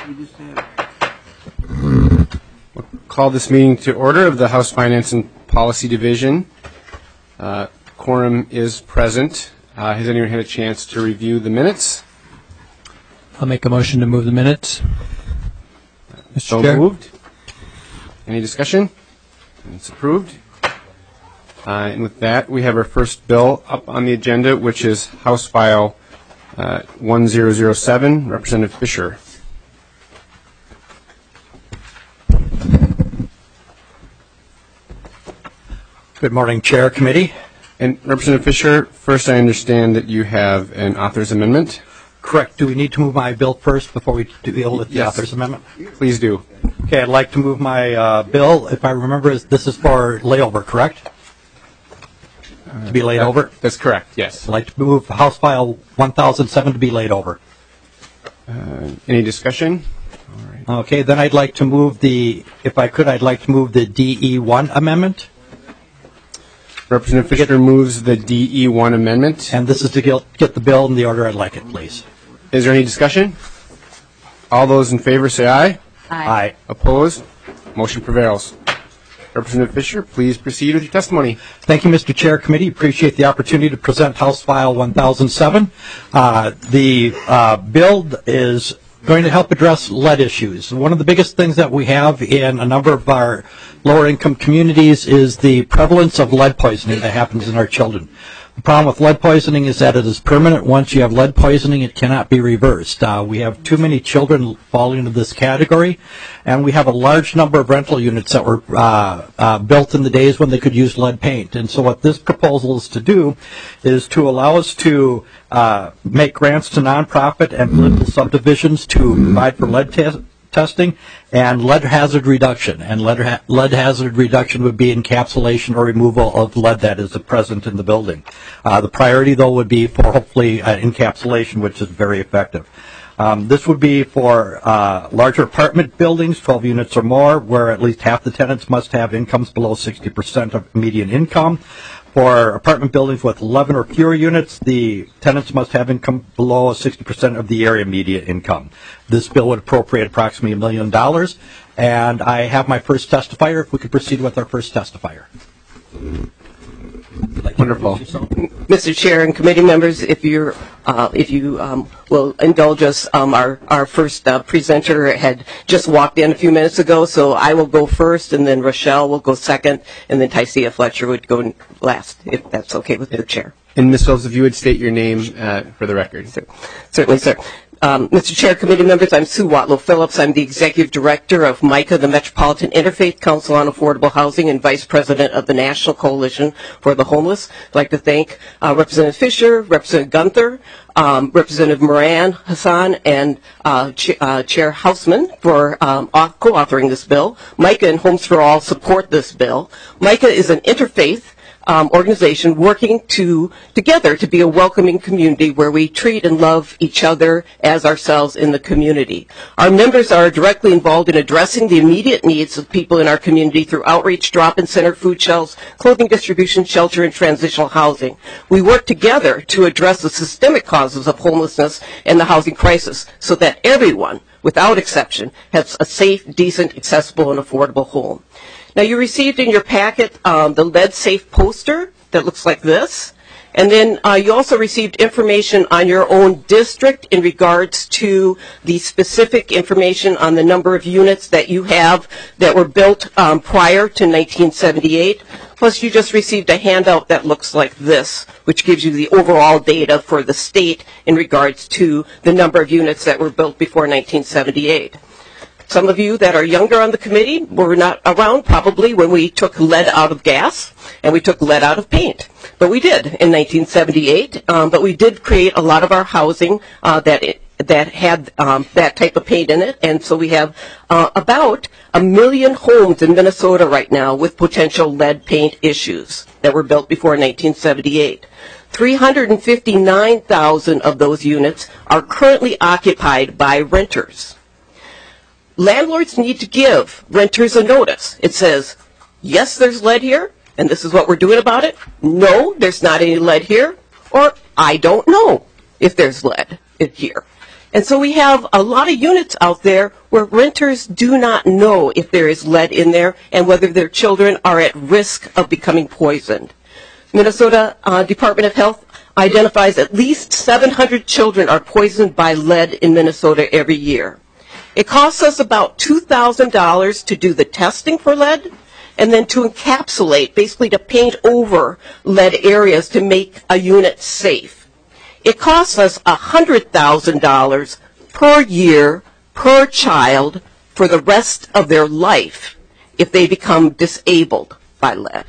We'll call this meeting to order of the House Finance and Policy Division. Quorum is present. Has anyone had a chance to review the minutes? I'll make a motion to move the minutes. So moved. Any discussion? It's approved. And with that, we have our first bill up on the agenda, which is House File 1007, Representative Fisher. Good morning, Chair, Committee. And Representative Fisher, first I understand that you have an author's amendment. Correct. Do we need to move my bill first before we deal with the author's amendment? Please do. Okay, I'd like to move my bill. If I remember, this is for layover, correct? To be laid over? That's correct, yes. I'd like to move House File 1007 to be laid over. Any discussion? All right. Okay, then I'd like to move if I could, I'd like to move the DE1 amendment. Representative Fisher moves the DE1 amendment. And this is to get the bill in the order I'd like it, please. Is there any discussion? All those in favor say aye. Aye. Opposed? Motion prevails. Representative Fisher, please proceed with your testimony. Thank you, Mr. Chair. Committee, appreciate the opportunity to present House File 1007. The bill is going to help address lead issues. One of the biggest things that we have in a number of our lower income communities is the prevalence of lead poisoning that happens in our children. The problem with lead poisoning is that it is permanent. Once you have lead poisoning, it cannot be reversed. We have too many children falling into this category, and we have a large number of rental units that were built in the days when they could use lead paint. And so what this proposal is to do is to allow us to make grants to nonprofit and political subdivisions to provide for lead testing and lead hazard reduction. And lead hazard reduction would be encapsulation or removal of lead that is present in the building. The priority, though, would be for hopefully encapsulation, which is very effective. This would be for larger apartment buildings, 12 units or more, where at least half the tenants must have incomes below 60% of median income. For apartment buildings with 11 or fewer units, the tenants must have income below 60% of the area median income. This bill would appropriate approximately $1 million. And I have my first testifier. If we could proceed with our first testifier. Wonderful. Mr. Chair and committee members, if you will indulge us, our first presenter had just walked in a few minutes ago, so I will go first, and then Rochelle will go second, and then Tycia Fletcher would go last, if that's okay with the chair. And Ms. Phillips, if you would state your name for the record. Certainly, sir. Mr. Chair, committee members, I'm Sue Watlow Phillips. I'm the Executive Director of MICA, the Metropolitan Interfaith Council on Affordable Housing, and Vice President of the National Coalition for the Homeless. I'd like to thank Representative Fisher, Representative Gunther, Representative Moran Hassan, and Chair Hausman for co-authoring this bill. MICA and Homes for All support this bill. MICA is an interfaith organization working together to be a welcoming community where we treat and love each other as ourselves in the community. Our members are directly involved in addressing the immediate needs of people in our community through outreach, drop-in center, food shelves, clothing distribution, shelter, and transitional housing. We work together to address the systemic causes of homelessness and the housing crisis so that everyone, without exception, has a safe, decent, accessible, and affordable home. Now, you received in your packet the lead safe poster that looks like this. And then you also received information on your own district in regards to the specific information on the number of units that you have that were built prior to 1978. Plus, you just received a handout that looks like this, which gives you the overall data for the state in regards to the number of units that were built before 1978. Some of you that are younger on the committee were not around probably when we took lead out of gas and we took lead out of paint. But we did in 1978. But we did create a lot of our housing that had that type of paint in it. And so we have about 1 million homes in Minnesota right now with potential lead paint issues that were built before 1978. 359,000 of those units are currently occupied by renters. Landlords need to give renters a notice. It says, yes, there's lead here, and this is what we're doing about it. No, there's not any lead here, or I don't know if there's lead here. And so we have a lot of units out there where renters do not know if there is lead in there and whether their children are at risk of becoming poisoned. Minnesota Department of Health identifies at least 700 children are poisoned by lead in Minnesota every year. It costs us about $2,000 to do the testing for lead and then to encapsulate, basically to paint over lead areas to make a unit safe. It costs us $100,000 per year per child for the rest of their life if they become disabled by lead.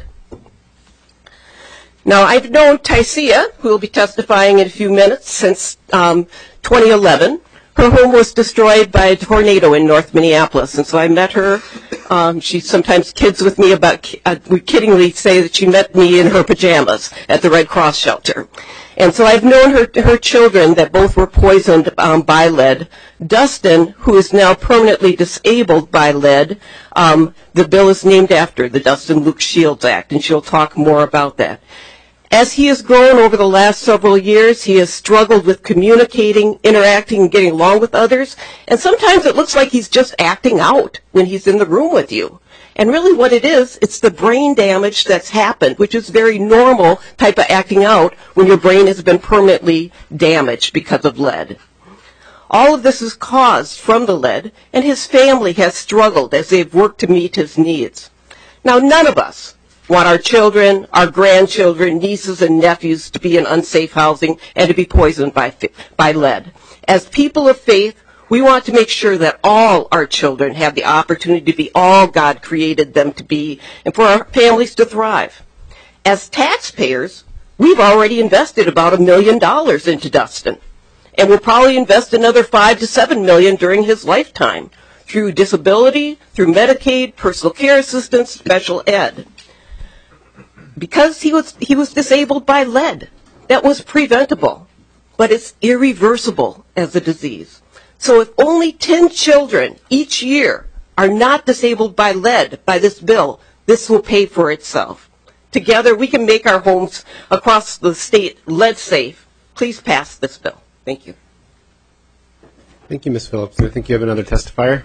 Now, I've known Tycia, who will be testifying in a few minutes, since 2011. Her home was destroyed by a tornado in North Minneapolis, and so I met her. She sometimes kids with me about, we kiddingly say that she met me in her pajamas at the Red Cross shelter. And so I've known her children that both were poisoned by lead. Dustin, who is now permanently disabled by lead, the bill is named after the Dustin Luke Shields Act, and she'll talk more about that. As he has grown over the last several years, he has struggled with communicating, interacting, and getting along with others. And sometimes it looks like he's just acting out when he's in the room with you. And really what it is, it's the brain damage that's happened, which is very normal type of acting out when your brain has been permanently damaged because of lead. All of this is caused from the lead, and his family has struggled as they've worked to meet his needs. Now, none of us want our children, our grandchildren, nieces and nephews to be in unsafe housing and to be poisoned by lead. As people of faith, we want to make sure that all our children have the opportunity to be all God created them to be and for our families to thrive. As taxpayers, we've already invested about $1 million into Dustin, and we'll probably invest another $5 to $7 million during his lifetime through disability, through Medicaid, personal care assistance, special ed. Because he was disabled by lead, that was preventable, but it's irreversible as a disease. So if only 10 children each year are not disabled by lead by this bill, this will pay for itself. Together, we can make our homes across the state lead safe. Please pass this bill. Thank you. Thank you, Ms. Phillips. I think you have another testifier.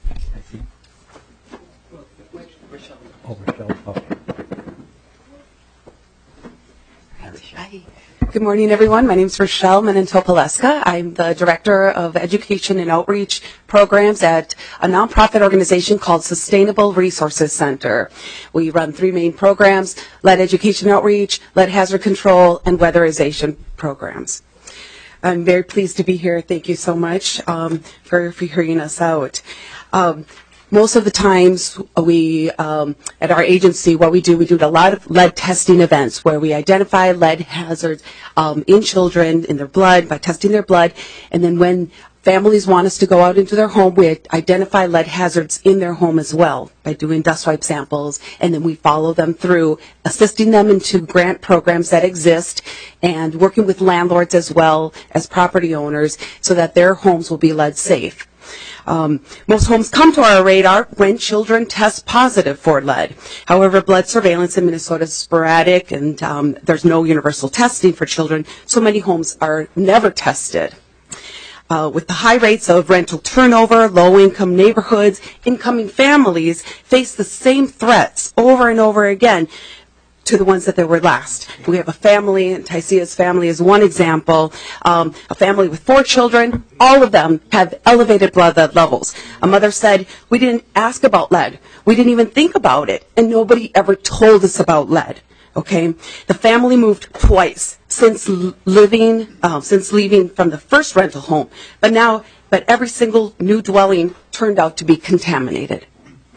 Good morning, everyone. My name is Rochelle Menentopaleska. I'm the Director of Education and Outreach Programs at a nonprofit organization called Sustainable Resources Center. We run 3 main programs: lead education outreach, lead hazard control, and weatherization programs. I'm very pleased to be here. Thank you so much for hearing us out. Most of the times we, at our agency, what we do a lot of lead testing events where we identify lead hazards in children, in their blood, by testing their blood. And then when families want us to go out into their home, we identify lead hazards in their home as well by doing dust swipe samples. And then we follow them through, assisting them into grant programs that exist and working with landlords as well as property owners so that their homes will be lead safe. Most homes come to our radar when children test positive for lead. However, blood surveillance in Minnesota is sporadic, and there's no universal testing for children, so many homes are never tested. With the high rates of rental turnover, low-income neighborhoods, incoming families face the same threats over and over again to the ones that there were last. We have a family, and Tycia's family is one example, a family with 4 children. All of them have elevated blood lead levels. A mother said, "We didn't ask about lead. We didn't even think about it, and nobody ever told us about lead." Okay, the family moved twice since leaving from the first rental home, but every single new dwelling turned out to be contaminated.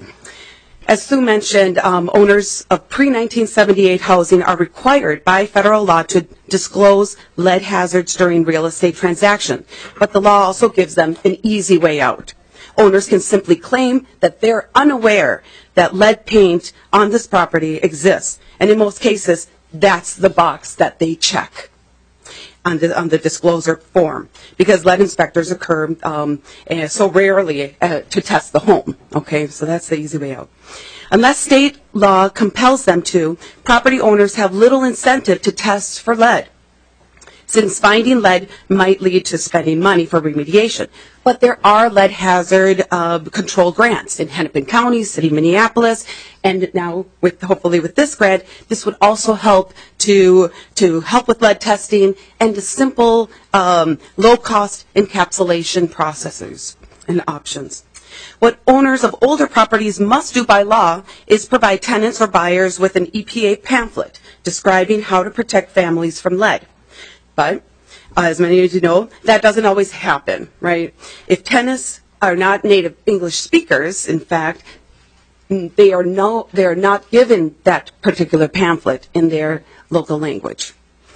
As Sue mentioned, owners of pre-1978 housing are required by federal law to disclose lead hazards during real estate transactions, but the law also gives them an easy way out. Owners can simply claim that they're unaware that lead paint on this property exists, and in most cases, that's the box that they check on the disclosure form, because lead inspectors occur so rarely to test the home. Okay, so that's the easy way out. Unless state law compels them to, property owners have little incentive to test for lead. since finding lead might lead to spending money for remediation. But there are lead hazard control grants in Hennepin County, City of Minneapolis, and now hopefully with this grant, this would also help to help with lead testing and the simple low-cost encapsulation processes and options. What owners of older properties must do by law is provide tenants or buyers with an EPA pamphlet describing how to protect families from lead. But as many of you know, that doesn't always happen, right? If tenants are not native English speakers, in fact, they are not given that particular pamphlet in their local language.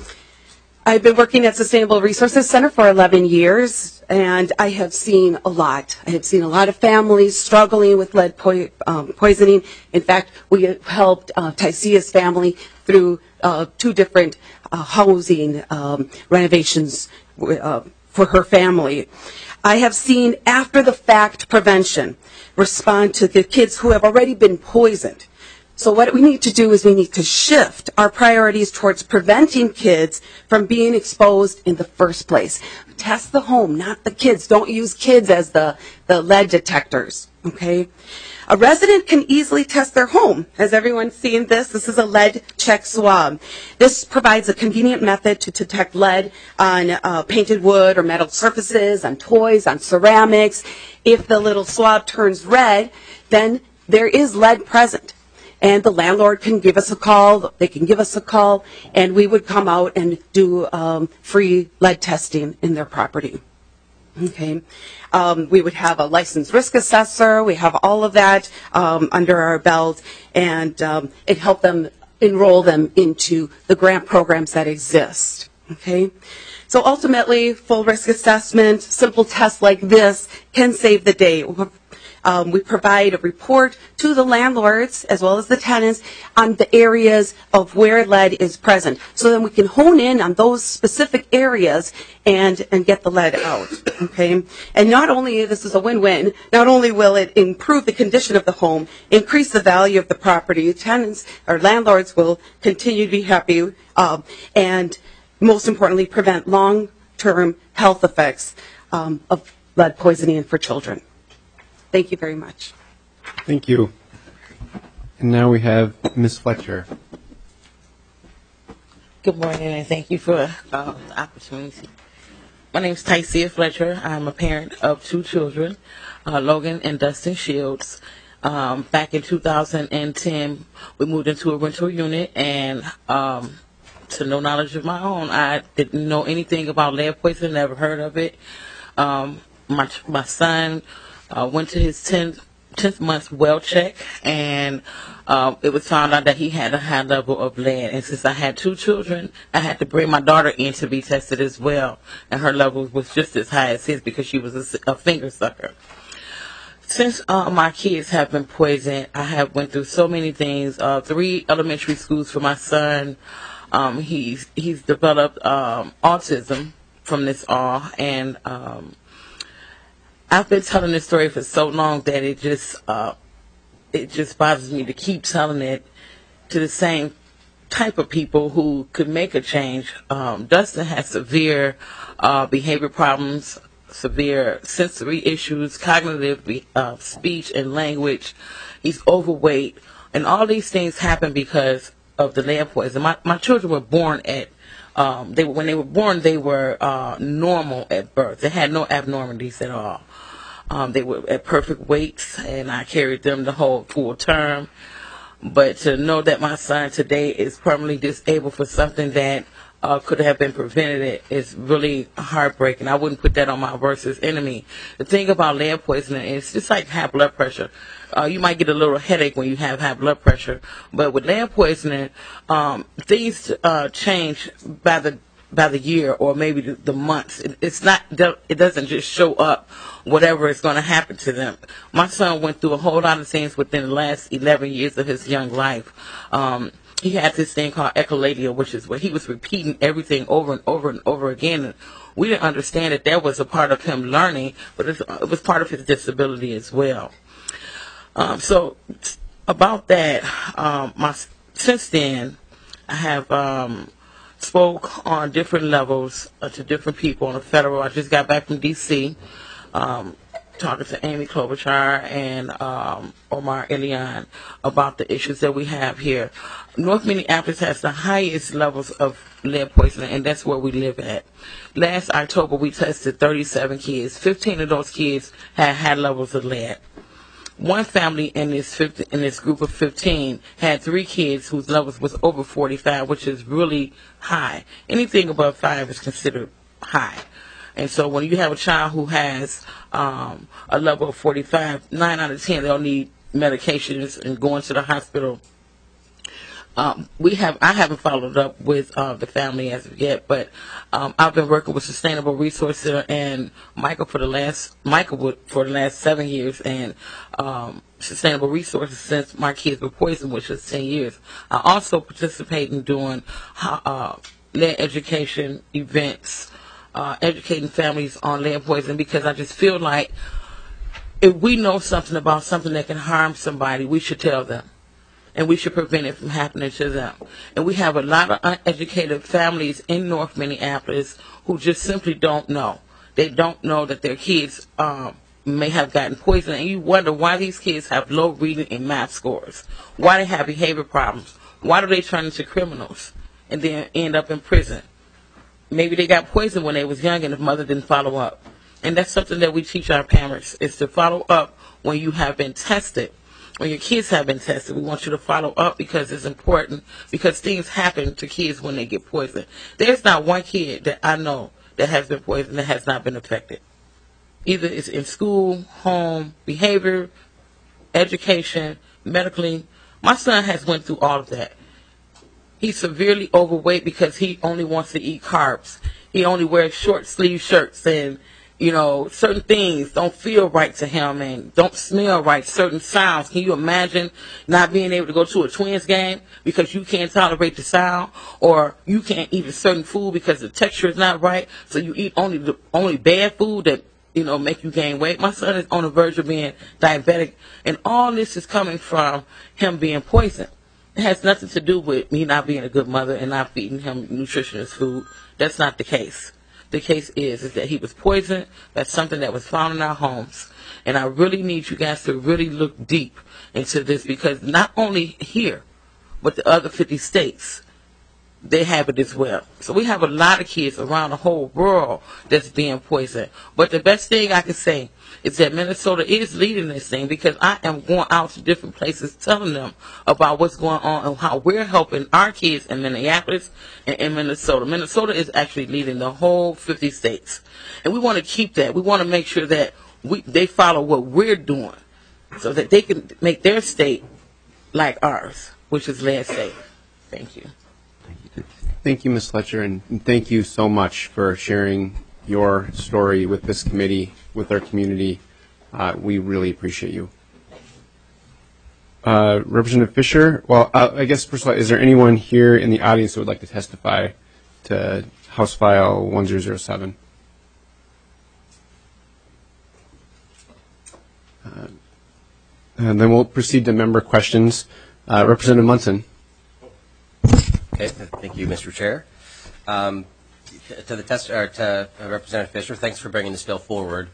I've been working at Sustainable Resources Center for 11 years, and I have seen a lot. I have seen a lot of families struggling with lead poisoning. In fact, we helped Tycia's family through 2 different housing renovations for her family. I have seen after-the-fact prevention respond to the kids who have already been poisoned. So what we need to do is we need to shift our priorities towards preventing kids from being exposed in the first place. Test the home, not the kids. Don't use kids as the lead detectors, okay? A resident can easily test their home. Has everyone seen this? This is a lead check swab. This provides a convenient method to detect lead on painted wood or metal surfaces, on toys, on ceramics. If the little swab turns red, then there is lead present. And the landlord can give us a call, they can give us a call, and we would come out and do free lead testing in their property. Okay. We would have a licensed risk assessor, we have all of that under our belt, and it helped them enroll them into the grant programs that exist. Okay. So ultimately, full risk assessment, simple tests like this can save the day. We provide a report to the landlords as well as the tenants on the areas of where lead is present. So then we can hone in on those specific areas and get the lead out. Okay? And not only, this is a win-win, not only will it improve the condition of the home, increase the value of the property, tenants or landlords will continue to be happy, and most importantly, prevent long-term health effects of lead poisoning for children. Thank you very much. Thank you. And now we have Ms. Fletcher. Good morning, and thank you for the opportunity. My name is Tycia Fletcher. I'm a parent of 2 children, Logan and Dustin Shields. Back in 2010, we moved into a rental unit, and to no knowledge of my own, I didn't know anything about lead poisoning, never heard of it. My son went to his 10th month well check, and it was found out that he had a high level of lead. And since I had 2 children, I had to bring my daughter in to be tested as well. And her level was just as high as his because she was a finger sucker. Since my kids have been poisoned, I have went through so many things. 3 elementary schools for my son. He's developed autism from this all, and I've been telling this story for so long that it just bothers me to keep telling it to the same type of people who could make a change. Dustin has severe behavior problems, severe sensory issues, cognitive speech and language. He's overweight, and all these things happen because of the lead poison. My children were born at when they were born, they were normal at birth. They had no abnormalities at all. They were at perfect weights, and I carried them the whole full term. But to know that my son today is permanently disabled for something that could have been prevented is really heartbreaking. I wouldn't put that on my worst enemy. The thing about lead poisoning is it's just like high blood pressure. You might get a little headache when you have high blood pressure, but with lead poisoning, things change by the year or maybe the months. It doesn't just show up whatever is going to happen to them. My son went through a whole lot of things within the last 11 years of his young life. He had this thing called echolalia, which is where he was repeating everything over and over and over again. And we didn't understand that was a part of him learning, but it was part of his disability as well. So about that, since then, I have spoke on different levels to different people on the federal. I just got back from D.C., talking to Amy Klobuchar and Omar Elian about the issues that we have here. North Minneapolis has the highest levels of lead poisoning, and that's where we live at. Last October, we tested 37 kids. 15 of those kids had high levels of lead. One family in this group of 15 had 3 kids whose levels was over 45, which is really high. Anything above 5 is considered high. And so when you have a child who has a level of 45, 9 out of 10, they'll need medications and going to the hospital. I haven't followed up with the family as of yet, but I've been working with Sustainable Resources and Michael for the last 7 years, and Sustainable Resources since my kids were poisoned, which is 10 years. I also participate in doing lead education events, educating families on lead poisoning, because I just feel like if we know something about something that can harm somebody, we should tell them. And we should prevent it from happening to them. And we have a lot of uneducated families in North Minneapolis who just simply don't know. They don't know that their kids may have gotten poisoned. And you wonder why these kids have low reading and math scores. Why they have behavior problems. Why do they turn into criminals and then end up in prison? Maybe they got poisoned when they was young and the mother didn't follow up. And that's something that we teach our parents, is to follow up when you have been tested. When your kids have been tested, we want you to follow up, because it's important, because things happen to kids when they get poisoned. There's not one kid that I know that has been poisoned that has not been affected. Either it's in school, home, behavior, education, medically. My son has went through all of that. He's severely overweight because he only wants to eat carbs. He only wears short sleeve shirts, and certain things don't feel right to him and don't smell right, certain sounds. Can you imagine not being able to go to a Twins game because you can't tolerate the sound, or you can't eat a certain food because the texture is not right, so you eat only bad food that, make you gain weight? My son is on the verge of being diabetic, and all this is coming from him being poisoned. It has nothing to do with me not being a good mother and not feeding him nutritious food. That's not the case. The case is that he was poisoned. That's something that was found in our homes. And I really need you guys to really look deep into this, because not only here, but the other 50 states, they have it as well. So we have a lot of kids around the whole world that's being poisoned. But the best thing I can say is that Minnesota is leading this thing, because I am going out to different places telling them about what's going on and how we're helping our kids in Minneapolis and in Minnesota. Minnesota is actually leading the whole 50 states. And we want to keep that. We want to make sure that they follow what we're doing so that they can make their state like ours, which is lead safe. Thank you. Thank you, Ms. Fletcher, and thank you so much for sharing your story with this committee, with our community. We really appreciate you. Representative Fisher, well, I guess, first of all, is there anyone here in the audience that would like to testify to House File 1007? And then we'll proceed to member questions. Representative Munson. Okay, thank you, Mr. Chair. To Representative Fisher, thanks for bringing this bill forward.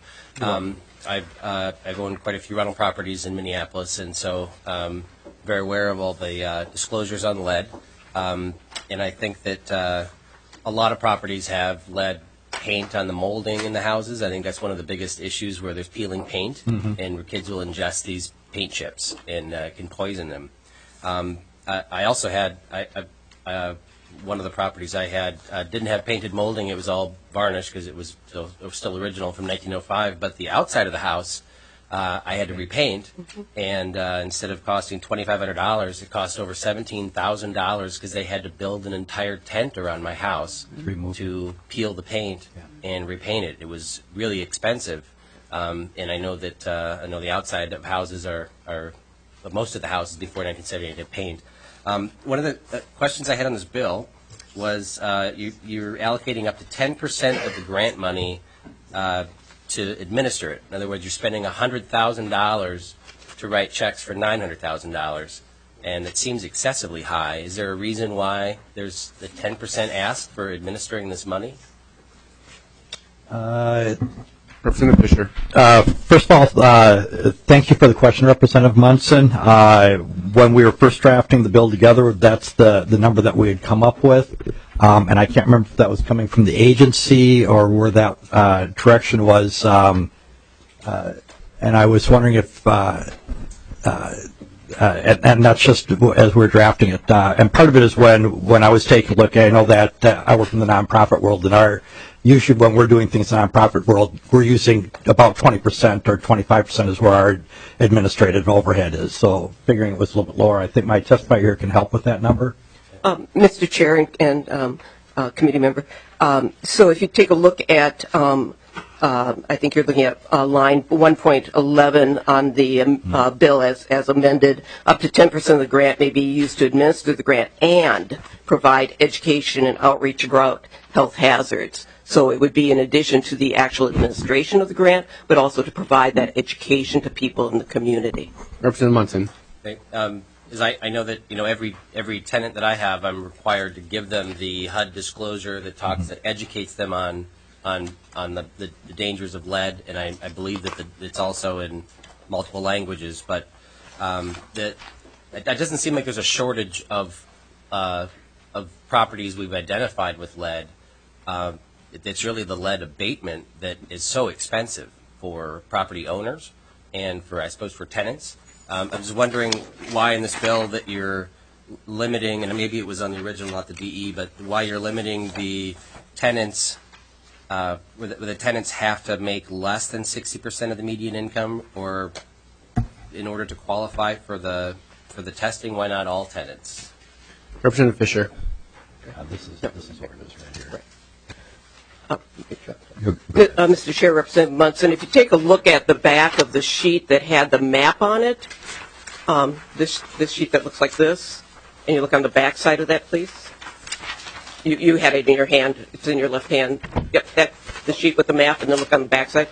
I've owned quite a few rental properties in Minneapolis, and so very aware of all the disclosures on lead. And I think that a lot of properties have lead paint on the molding in the houses. I think that's one of the biggest issues, where there's peeling paint, and kids will ingest these paint chips and can poison them. I also had one of the properties I had didn't have painted molding. It was all varnished because it was still original from 1905. But the outside of the house, I had to repaint, and instead of costing $2,500, it cost over $17,000 because they had to build an entire tent around my house to peel the paint and repaint it. It was really expensive, and I know that the outside of houses are most of the houses before 1978 had paint. One of the questions I had on this bill was you're allocating up to 10% of the grant money to administer it. In other words, you're spending $100,000 to write checks for $900,000. and it seems excessively high. Is there a reason why there's the 10% asked for administering this money? Representative Fisher. First of all, thank you for the question, Representative Munson. When we were first drafting the bill together, that's the number that we had come up with. And I can't remember if that was coming from the agency or where that direction was. And I was wondering if, and that's just as we're drafting it. And part of it is when I was taking a look, I know that I work in the nonprofit world, and usually when we're doing things in the nonprofit world, we're using about 20% or 25% is where our administrative overhead is. So figuring it was a little bit lower, I think my testimony here can help with that number. Mr. Chair and committee member, so if you take a look at, I think you're looking at line 1.11 on the bill as amended, up to 10% of the grant may be used to administer the grant and provide education and outreach about health hazards. So it would be in addition to the actual administration of the grant, but also to provide that education to people in the community. Representative Munson. Okay. I know that every tenant that I have, I'm required to give them the HUD disclosure that educates them on the dangers of lead, and I believe that it's also in multiple languages. But that doesn't seem like there's a shortage of properties we've identified with lead. It's really the lead abatement that is so expensive for property owners and I suppose for tenants. I'm just wondering why in this bill that you're limiting, and maybe it was on the original, not the DE, but why you're limiting the tenants, where the tenants have to make less than 60% of the median income, or in order to qualify for the testing. Why not all tenants? Representative Fisher. This is what it is right here. Right. Mr. Chair, Representative Munson, if you take a look at the back of the sheet that had the map on it, this sheet that looks like this, and you look on the back side of that, please. You had it in your hand. It's in your left hand. Yep, the sheet with the map, and then look on the back side.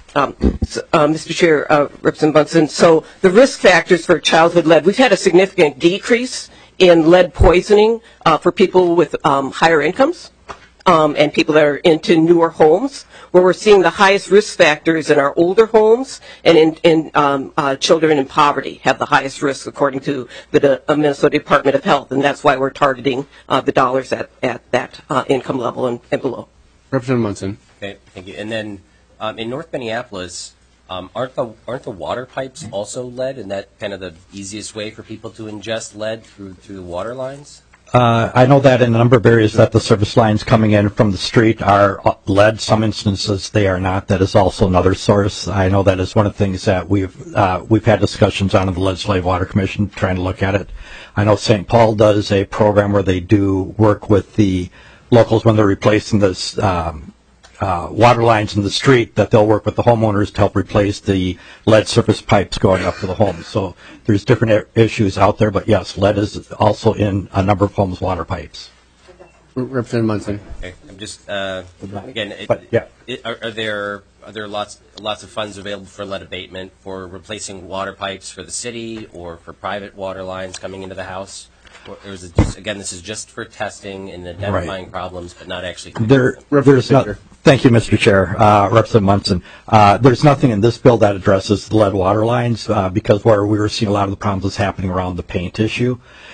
Mr. Chair, Representative Munson, so the risk factors for childhood lead, we've had a significant decrease in lead poisoning for people with higher incomes. And people that are into newer homes, where we're seeing the highest risk factors in our older homes, and in children in poverty have the highest risk according to the Minnesota Department of Health, and that's why we're targeting the dollars at that income level and below. Representative Munson. Okay, thank you. And then in North Minneapolis, aren't the water pipes also lead? And that kind of the easiest way for people to ingest lead through the water lines? I know that in a number of areas that the service lines coming in from the street are lead. Some instances they are not. That is also another source. I know that is one of the things that we've had discussions on in the Legislative Water Commission, trying to look at it. I know St. Paul does a program where they do work with the locals when they're replacing this water lines in the street, that they'll work with the homeowners to help replace the lead surface pipes going up to the homes. So there's different issues out there, but yes, lead is also in a number of homes' water pipes. Representative Munson. Okay, I'm just again. Are there lots of funds available for lead abatement, for replacing water pipes for the city or for private water lines coming into the house? Or is it just, again, this is just for testing and identifying problems, but not actually. There's not. Thank you, Mr. Chair. Representative Munson. There's nothing in this bill that addresses the lead water lines because where we were seeing a lot of the problems is happening around the paint issue.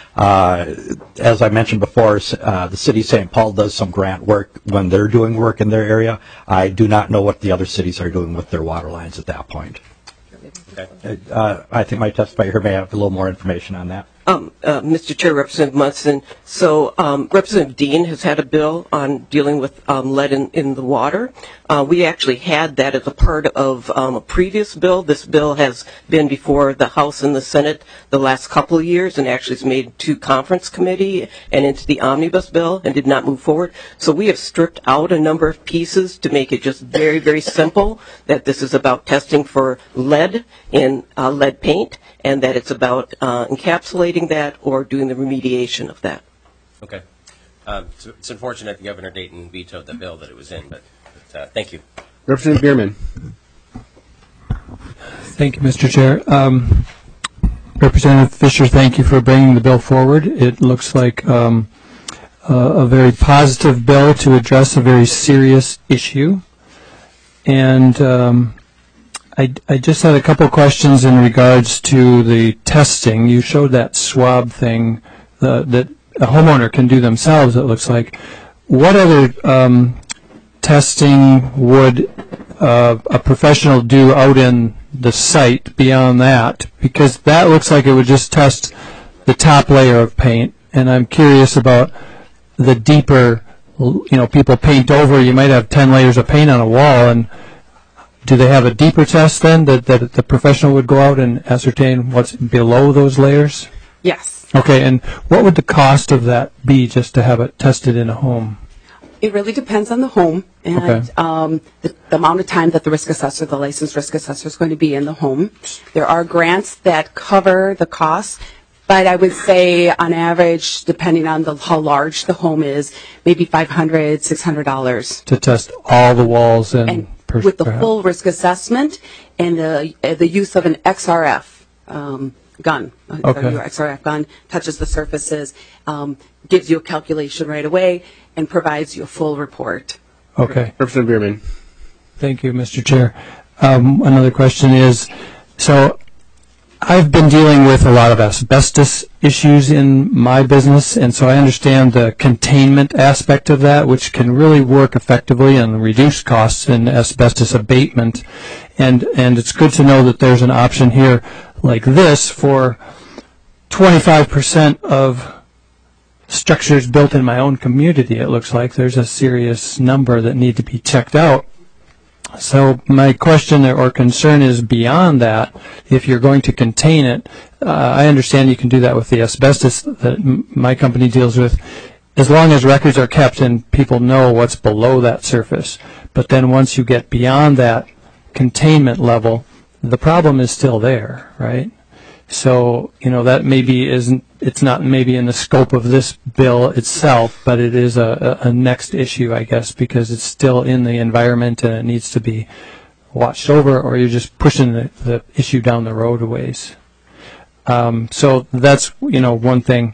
As I mentioned before, the city of St. Paul does some grant work when they're doing work in their area. I do not know what the other cities are doing with their water lines at that point. Okay. I think my testimony here may have a little more information on that. Mr. Chair, Representative Munson, so Representative Dean has had a bill on dealing with lead in the water. We actually had that as a part of a previous bill. This bill has been before the House and the Senate the last couple of years, and actually has made to conference committee and into the omnibus bill and did not move forward. So we have stripped out a number of pieces to make it just very, very simple, that this is about testing for lead in lead paint, and that it's about encapsulating that or doing the remediation of that. Okay. So it's unfortunate that Governor Dayton vetoed the bill that it was in, but thank you. Representative Bierman. Thank you, Mr. Chair. Representative Fisher, thank you for bringing the bill forward. It looks like a very positive bill to address a very serious issue. And I just had a couple questions in regards to the testing. You showed that swab thing that a homeowner can do themselves, it looks like. What other testing would a professional do out in the site beyond that? Because that looks like it would just test the top layer of paint. And I'm curious about the deeper, people paint over. You might have 10 layers of paint on a wall, and do they have a deeper test then that the professional would go out and ascertain what's below those layers? Yes. Okay, and what would the cost of that be just to have it tested in a home? It really depends on the home and the amount of time that the risk assessor, the licensed risk assessor, is going to be in the home. There are grants that cover the costs, but I would say on average, depending on how large the home is, maybe $500, $600. To test all the walls and with the full risk assessment and the use of an XRF gun. Okay. Your XRF gun touches the surfaces, gives you a calculation right away, and provides you a full report. Okay. Representative Bierman. Thank you, Mr. Chair. Another question is, so I've been dealing with a lot of asbestos issues in my business, and so I understand the containment aspect of that, which can really work effectively and reduce costs in asbestos abatement. And it's good to know that there's an option here like this for 25% of structures built in my own community. It looks like there's a serious number that need to be checked out. So my question or concern is beyond that. If you're going to contain it, I understand you can do that with the asbestos that my company deals with, as long as records are kept and people know what's below that surface. But then once you get beyond that containment level, the problem is still there, right? So, that maybe it's not maybe in the scope of this bill itself, but it is a next issue, I guess, because it's still in the environment and it needs to be watched over, or you're just pushing the issue down the road a ways. So that's, one thing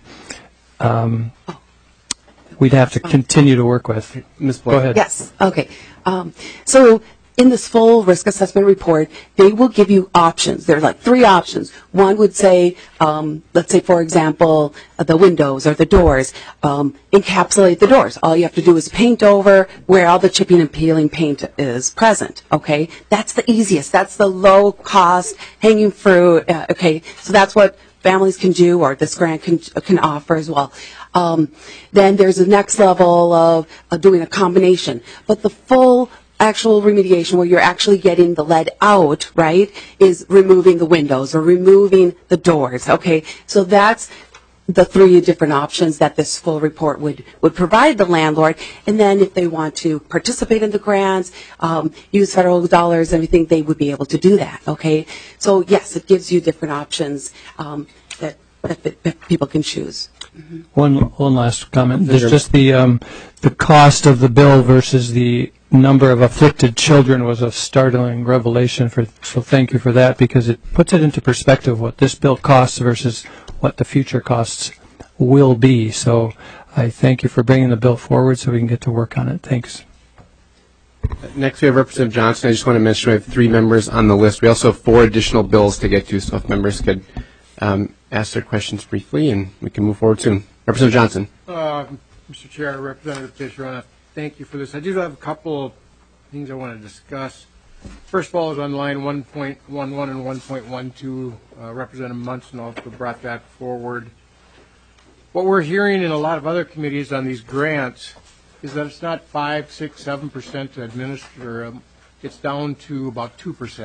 we'd have to continue to work with. Ms. Blair. Go ahead. Yes. Okay. So in this full risk assessment report, they will give you options. There are like 3 options. One would say, let's say, for example, the windows or the doors, encapsulate the doors. All you have to do is paint over where all the chipping and peeling paint is present. Okay? That's the easiest. That's the low cost, hanging fruit. Okay? So that's what families can do, or this grant can offer as well. Then there's the next level of doing a combination. But the full actual remediation, where you're actually getting the lead out, right, is removing the windows or removing the doors. Okay, so that's the 3 different options that this full report would provide the landlord. And then if they want to participate in the grants, use federal dollars, everything, they would be able to do that. Okay, so yes, it gives you different options that people can choose. One last comment. There's just the cost of the bill versus the number of afflicted children was a startling revelation. So thank you for that, because it puts it into perspective what this bill costs versus what the future costs will be. So I thank you for bringing the bill forward so we can get to work on it. Thanks. Next, we have Representative Johnson. I just want to mention we have 3 members on the list. We also have 4 additional bills to get to, so if members could ask their questions briefly, and we can move forward soon. Representative Johnson. Mr. Chair, Representative Fisher, I want to thank you for this. I do have a couple of things I want to discuss. First of all is on line 1.11 and 1.12. Representative Munson also brought that forward. What we're hearing in a lot of other committees on these grants is that it's not 5, 6, 7% to administer them. It's down to about 2%.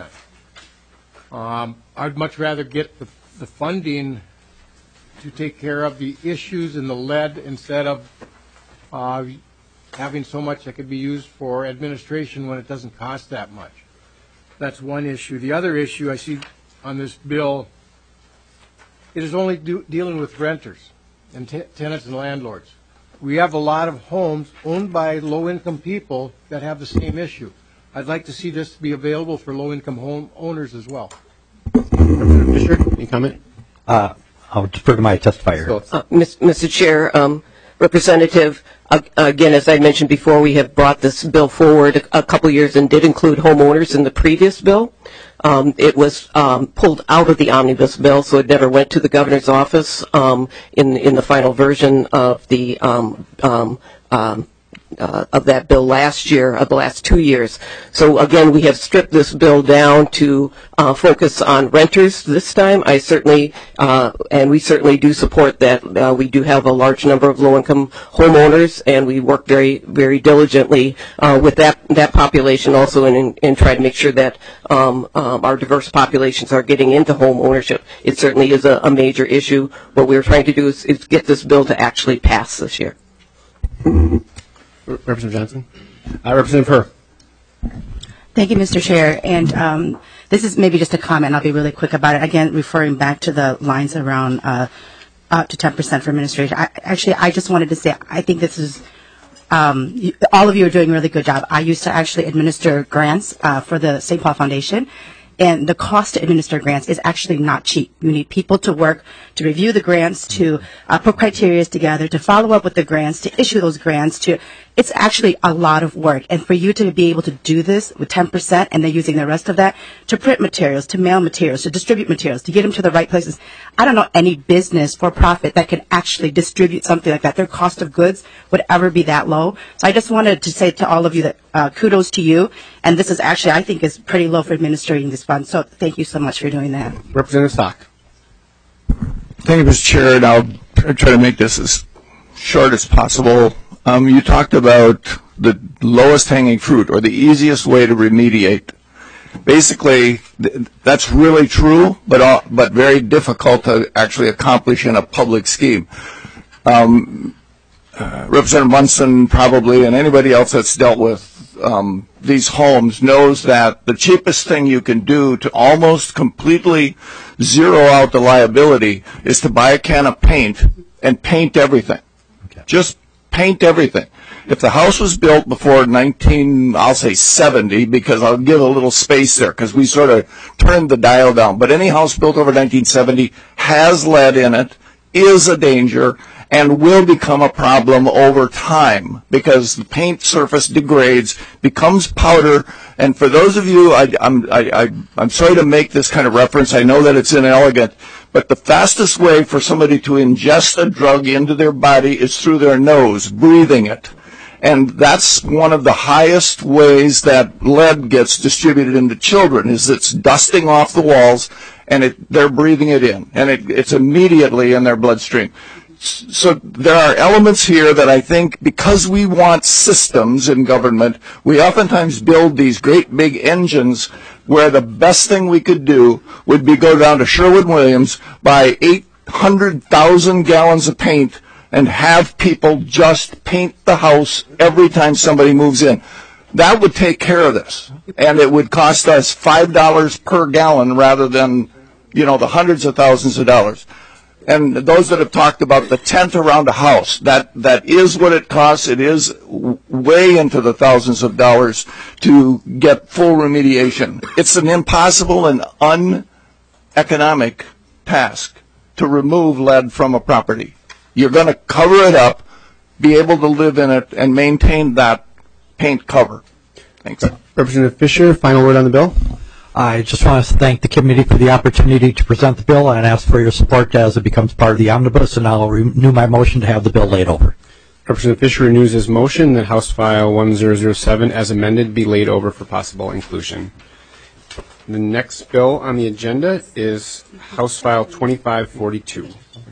I'd much rather get the funding to take care of the issues in the lead instead of having so much that could be used for administration when it doesn't cost that much. That's one issue. The other issue I see on this bill, it is only dealing with renters and tenants and landlords. We have a lot of homes owned by low-income people that have the same issue. I'd like to see this be available for low-income home owners as well. Representative Fisher, any comment? I'll defer to my testifier. Mr. Chair, Representative, again, as I mentioned before, we have brought this bill forward a couple years and did include homeowners in the previous bill. It was pulled out of the omnibus bill, so it never went to the governor's office in the final version of the of that bill last year, of the last 2 years. So again, we have stripped this bill down to focus on renters this time. I certainly, and we certainly do support that. We do have a large number of low-income homeowners, and we work very, very diligently with that population also and try to make sure that our diverse populations are getting into home ownership. It certainly is a major issue. What we're trying to do is get this bill to actually pass this year. Representative Johnson. Representative Herr. Thank you, Mr. Chair. And this is maybe just a comment. I'll be really quick about it. Again, referring back to the lines around up to 10% for administration. I just wanted to say I think this is all of you are doing a really good job. I used to actually administer grants for the St. Paul Foundation. And the cost to administer grants is actually not cheap. You need people to work, to review the grants, to put criteria together, to follow up with the grants, to issue those grants. It's actually a lot of work. And for you to be able to do this with 10% and then using the rest of that to print materials, to mail materials, to distribute materials, to get them to the right places. I don't know any business for profit that can actually distribute something like that. Their cost of goods would ever be that low. So I just wanted to say to all of you that kudos to you. And this is actually, I think, is pretty low for administering this fund. So thank you so much for doing that. Representative Stock. Thank you, Mr. Chair, and I'll try to make this as short as possible. You talked about the lowest hanging fruit or the easiest way to remediate. Basically, that's really true, but very difficult to actually accomplish in a public scheme. Representative Munson probably, and anybody else that's dealt with these homes knows that the cheapest thing you can do to almost completely zero out the liability is to buy a can of paint and paint everything. Okay. Just paint everything. If the house was built before 70, because I'll give a little space there, because we sort of turned the dial down. But any house built over 1970 has lead in it, is a danger, and will become a problem over time because the paint surface degrades, becomes powder. And for those of you, I'm sorry to make this kind of reference. I know that it's inelegant, but the fastest way for somebody to ingest a drug into their body is through their nose, breathing it. And that's one of the highest ways that lead gets distributed into children, is it's dusting off the walls, and they're breathing it in, and it's immediately in their bloodstream. So there are elements here that I think, because we want systems in government, we oftentimes build these great big engines where the best thing we could do would be go down to Sherwin-Williams, buy 800,000 gallons of paint, and have people just paint the house every time somebody moves in. That would take care of this, and it would cost us $5 per gallon rather than, the hundreds of thousands of dollars. And those that have talked about the tent around a house, that is what it costs. It is way into the thousands of dollars to get full remediation. It's an impossible and uneconomic task to remove lead from a property. You're going to cover it up, be able to live in it, and maintain that paint cover. Thanks. Representative Fisher, final word on the bill. I just want to thank the committee for the opportunity to present the bill and ask for your support as it becomes part of the omnibus, and I'll renew my motion to have the bill laid over. Representative Fisher renews his motion that House File 1007 as amended be laid over for possible inclusion. The next bill on the agenda is House File 2542.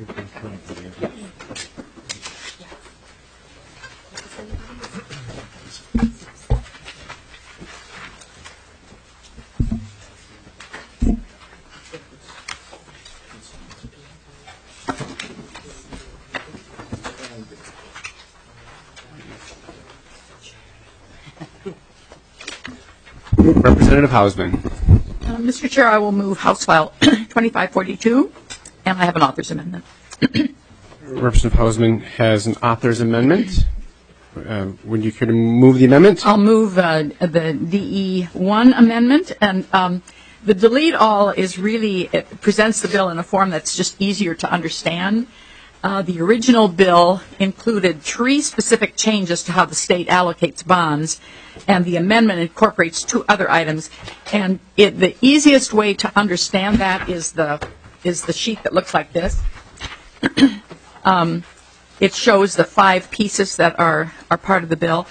Representative Hausman. Mr. Chair, I will move House File 2542, and I have an author's amendment. Representative Hausman has an author's amendment. Would you care to move the amendment? I'll move the DE1 amendment, and The delete all is really, it presents the bill in a form that's just easier to understand. The original bill included 3 specific changes to how the state allocates bonds, and the amendment incorporates 2 other items. And the easiest way to understand that is the sheet that looks like this. It shows the 5 pieces that are part of the bill.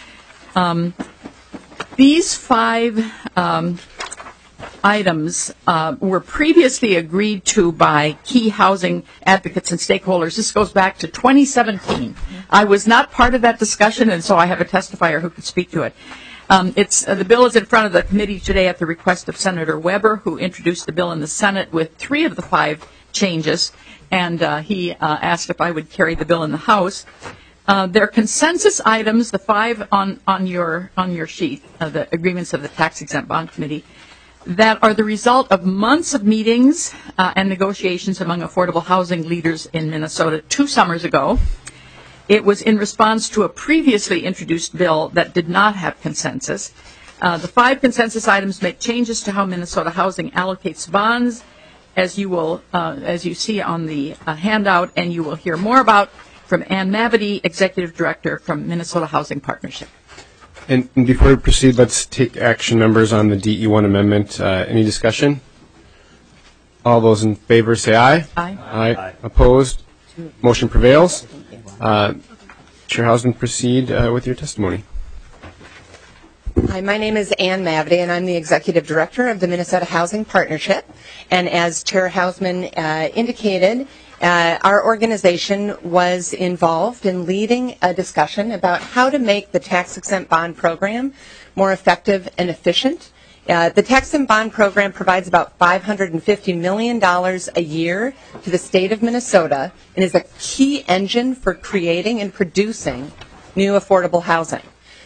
These 5 items were previously agreed to by key housing advocates and stakeholders. This goes back to 2017. I was not part of that discussion, and so I have a testifier who could speak to it. The bill is in front of the committee today at the request of Senator Weber, who introduced the bill in the Senate with 3 of the 5 changes, and he asked if I would carry the bill in the House. They're consensus items, the 5 on your sheet, the agreements of the Tax-Exempt Bond Committee, that are the result of months of meetings and negotiations among affordable housing leaders in Minnesota 2 summers ago. It was in response to a previously introduced bill that did not have consensus. The 5 consensus items make changes to how Minnesota Housing allocates bonds, as you see on the handout, and you will hear more about from Ann Mavity, Executive Director from Minnesota Housing Partnership. And before we proceed, let's take action, members, on the DE1 amendment. Any discussion? All those in favor say aye. Aye. Aye. Opposed? Motion prevails. Chair Hausman, proceed with your testimony. Hi, my name is Ann Mavity, and I'm the Executive Director of the Minnesota Housing Partnership. And as Chair Hausman indicated, our organization was involved in leading a discussion about how to make the tax-exempt bond program more effective and efficient. The tax-exempt bond program provides about $550 million a year to the state of Minnesota and is a key engine for creating and producing new affordable housing.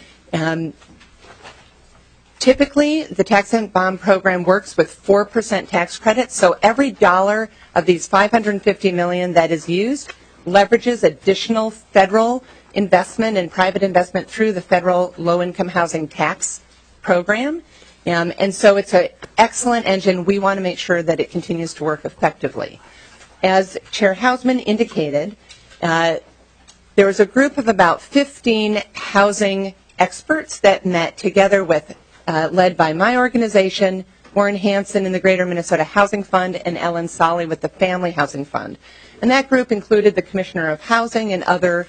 Typically, the tax-exempt bond program works with 4% tax credits, so every dollar of these $550 million that is used leverages additional federal investment and private investment through the federal low-income housing tax program. And so it's an excellent engine. We want to make sure that it continues to work effectively. As Chair Hausman indicated, there was a group of about 15 housing experts that met together with led by my organization, Warren Hansen in the Greater Minnesota Housing Fund, and Ellen Solly with the Family Housing Fund. And that group included the Commissioner of Housing and other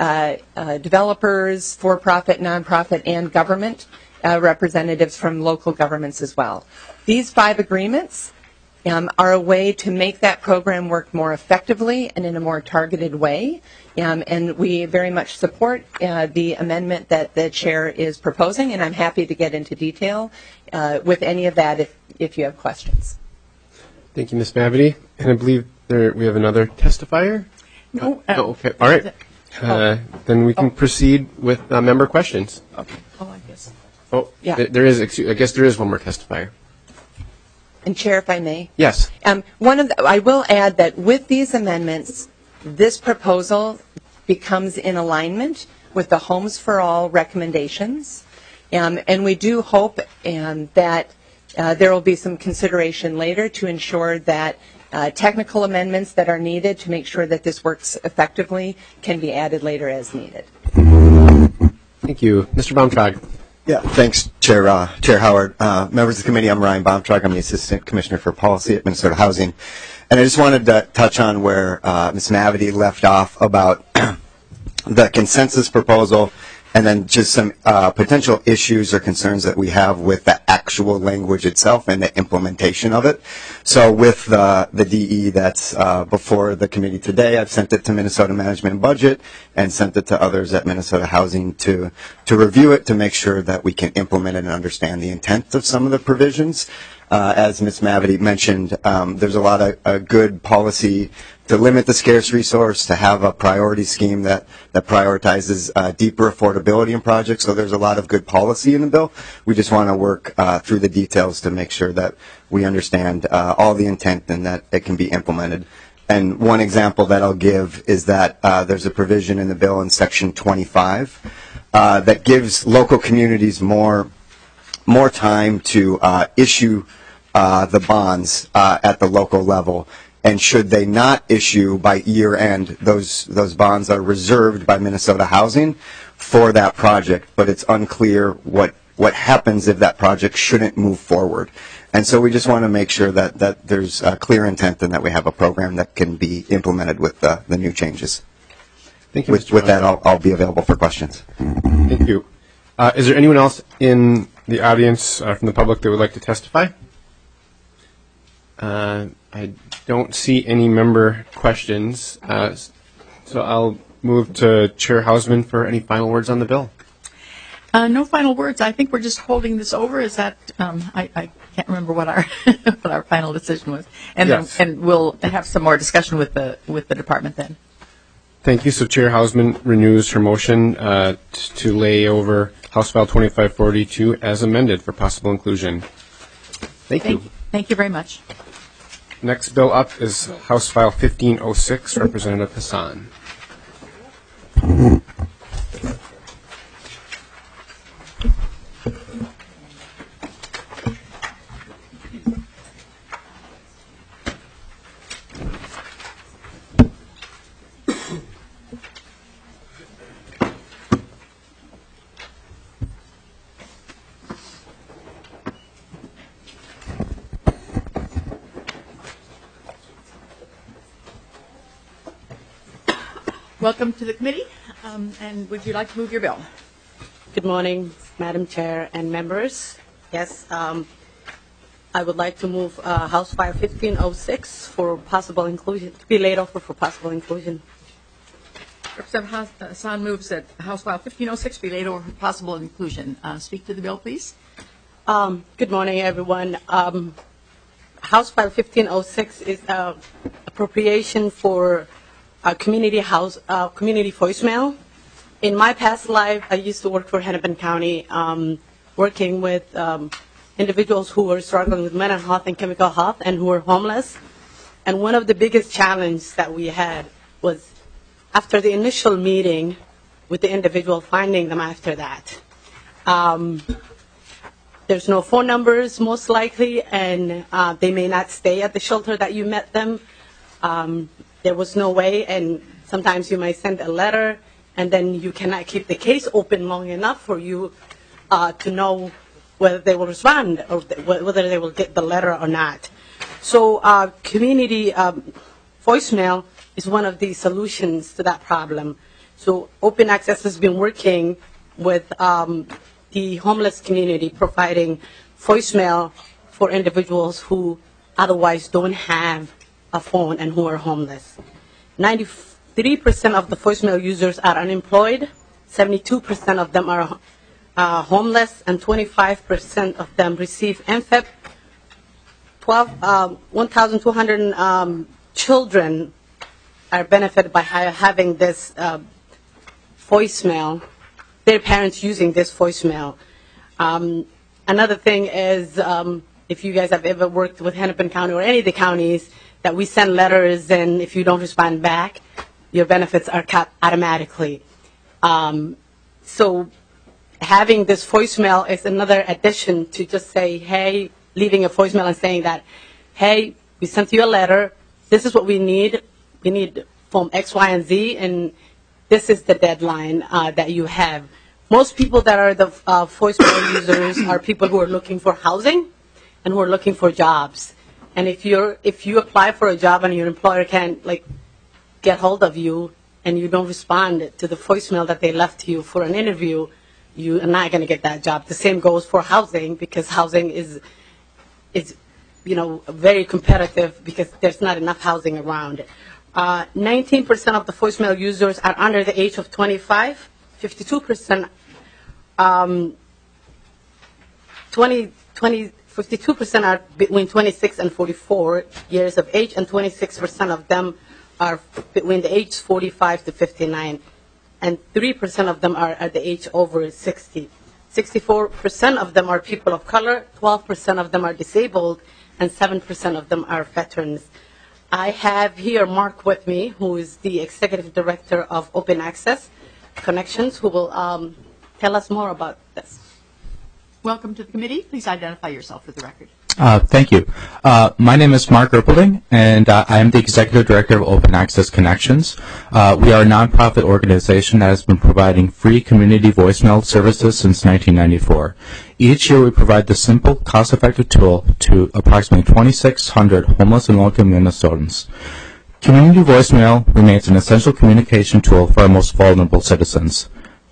developers, for-profit, nonprofit, and government representatives from local governments as well. These 5 agreements are a way to make that program work more effectively and in a more targeted way. And we very much support the amendment that the chair is proposing, and I'm happy to get into detail with any of that if you have questions. Thank you, Ms. Mavity. And I believe we have another testifier. No. Okay. All right. Then we can proceed with member questions. Okay. Oh, I guess. Oh, yeah. I guess there is one more testifier. And Chair, if I may. Yes. I will add that with these amendments, this proposal becomes in alignment with the Homes for All recommendations. And we do hope that there will be some consideration later to ensure that technical amendments that are needed to make sure that this works effectively can be added later as needed. Thank you. Mr. Baumtrag. Yeah, thanks, Chair Howard. Members of the committee, I'm Ryan Baumtrag. I'm the Assistant Commissioner for Policy at Minnesota Housing. And I just wanted to touch on where Ms. Mavity left off about the consensus proposal and then just some potential issues or concerns that we have with the actual language itself and the implementation of it. So with the DE that's before the committee today, I've sent it to Minnesota Management and Budget and sent it to others at Minnesota Housing to review it to make sure that we can implement it and understand the intent of some of the provisions. As Ms. Mavity mentioned, there's a lot of good policy to limit the scarce resource, to have a priority scheme that prioritizes deeper affordability in projects. So there's a lot of good policy in the bill. We just want to work through the details to make sure that we understand all the intent and that it can be implemented. And one example that I'll give is that there's a provision in the bill in Section 25 that gives local communities more time to issue the bonds at the local level. And should they not issue by year end, those bonds are reserved by Minnesota Housing for that project, but it's unclear what happens if that project shouldn't move forward. And so we just want to make sure that there's a clear intent and that we have a program that can be implemented with the new changes. Thank you, Mr. With that, I'll be available for questions. Thank you. Is there anyone else in the audience from the public that would like to testify? I don't see any member questions, so I'll move to Chair Hausman for any final words on the bill. No final words. I think we're just holding this over. Is that I can't remember what our what our final decision was, and yes. And we'll have some more discussion with the department then. Thank you. So Chair Hausman renews her motion to lay over House File 2542 as amended for possible inclusion. Thank you. Thank you very much. Next bill up is House File 1506, Representative Hassan. Welcome to the committee, and would you like to move your bill? Good morning, Madam Chair and members. Yes, I would like to move House File 1506 for possible inclusion, to be laid over for possible inclusion. Representative Hassan moves that House File 1506 be laid over for possible inclusion. Speak to the bill, please. Good morning, everyone. House File 1506 is appropriation for community voicemail. In my past life, I used to work for Hennepin County, working with individuals who were struggling with mental health and chemical health and who were homeless. And one of the biggest challenges that we had was after the initial meeting with the individual, finding them after that. There's no phone numbers, most likely, and they may not stay at the shelter that you met them. There was no way, and sometimes you might send a letter, and then you cannot keep the case open long enough for you to know whether they will respond or whether they will get the letter or not. So community voicemail is one of the solutions to that problem. So Open Access has been working with the homeless community, providing voicemail for individuals who otherwise don't have a phone and who are homeless. 93% of the voicemail users are unemployed, 72% of them are homeless, and 25% of them receive MFEP. 1,200 children are benefited by having this voicemail, their parents using this voicemail. Another thing is, if you guys have ever worked with Hennepin County or any of the counties, that we send letters, and if you don't respond back, your benefits are cut automatically. So having this voicemail is another addition to just say, hey, leaving a voicemail and saying that, hey, we sent you a letter, this is what we need from X, Y, and Z, and this is the deadline that you have. Most people that are the voicemail users are people who are looking for housing and who are looking for jobs. And if you apply for a job and your employer can't get hold of you and you don't respond to the voicemail that they left you for an interview, you are not going to get that job. The same goes for housing, because housing is very competitive because there's not enough housing around. 19% of the voicemail users are under the age of 25. 52% 52% are between 26 and 44 years of age, and 26% of them are between the age 45 to 59, and 3% of them are at the age over 60. 64% of them are people of color, 12% of them are disabled, and 7% of them are veterans. I have here Mark with me, who is the Executive Director of Open Access Connections, who will tell us more about this. Welcome to the committee. Please identify yourself for the record. Thank you. My name is Mark Erpelding, and I am the Executive Director of Open Access Connections. We are a nonprofit organization that has been providing free community voicemail services since 1994. Each year we provide this simple, cost-effective tool to approximately 2,600 homeless and low-income Minnesotans. Community voicemail remains an essential communication tool for our most vulnerable citizens.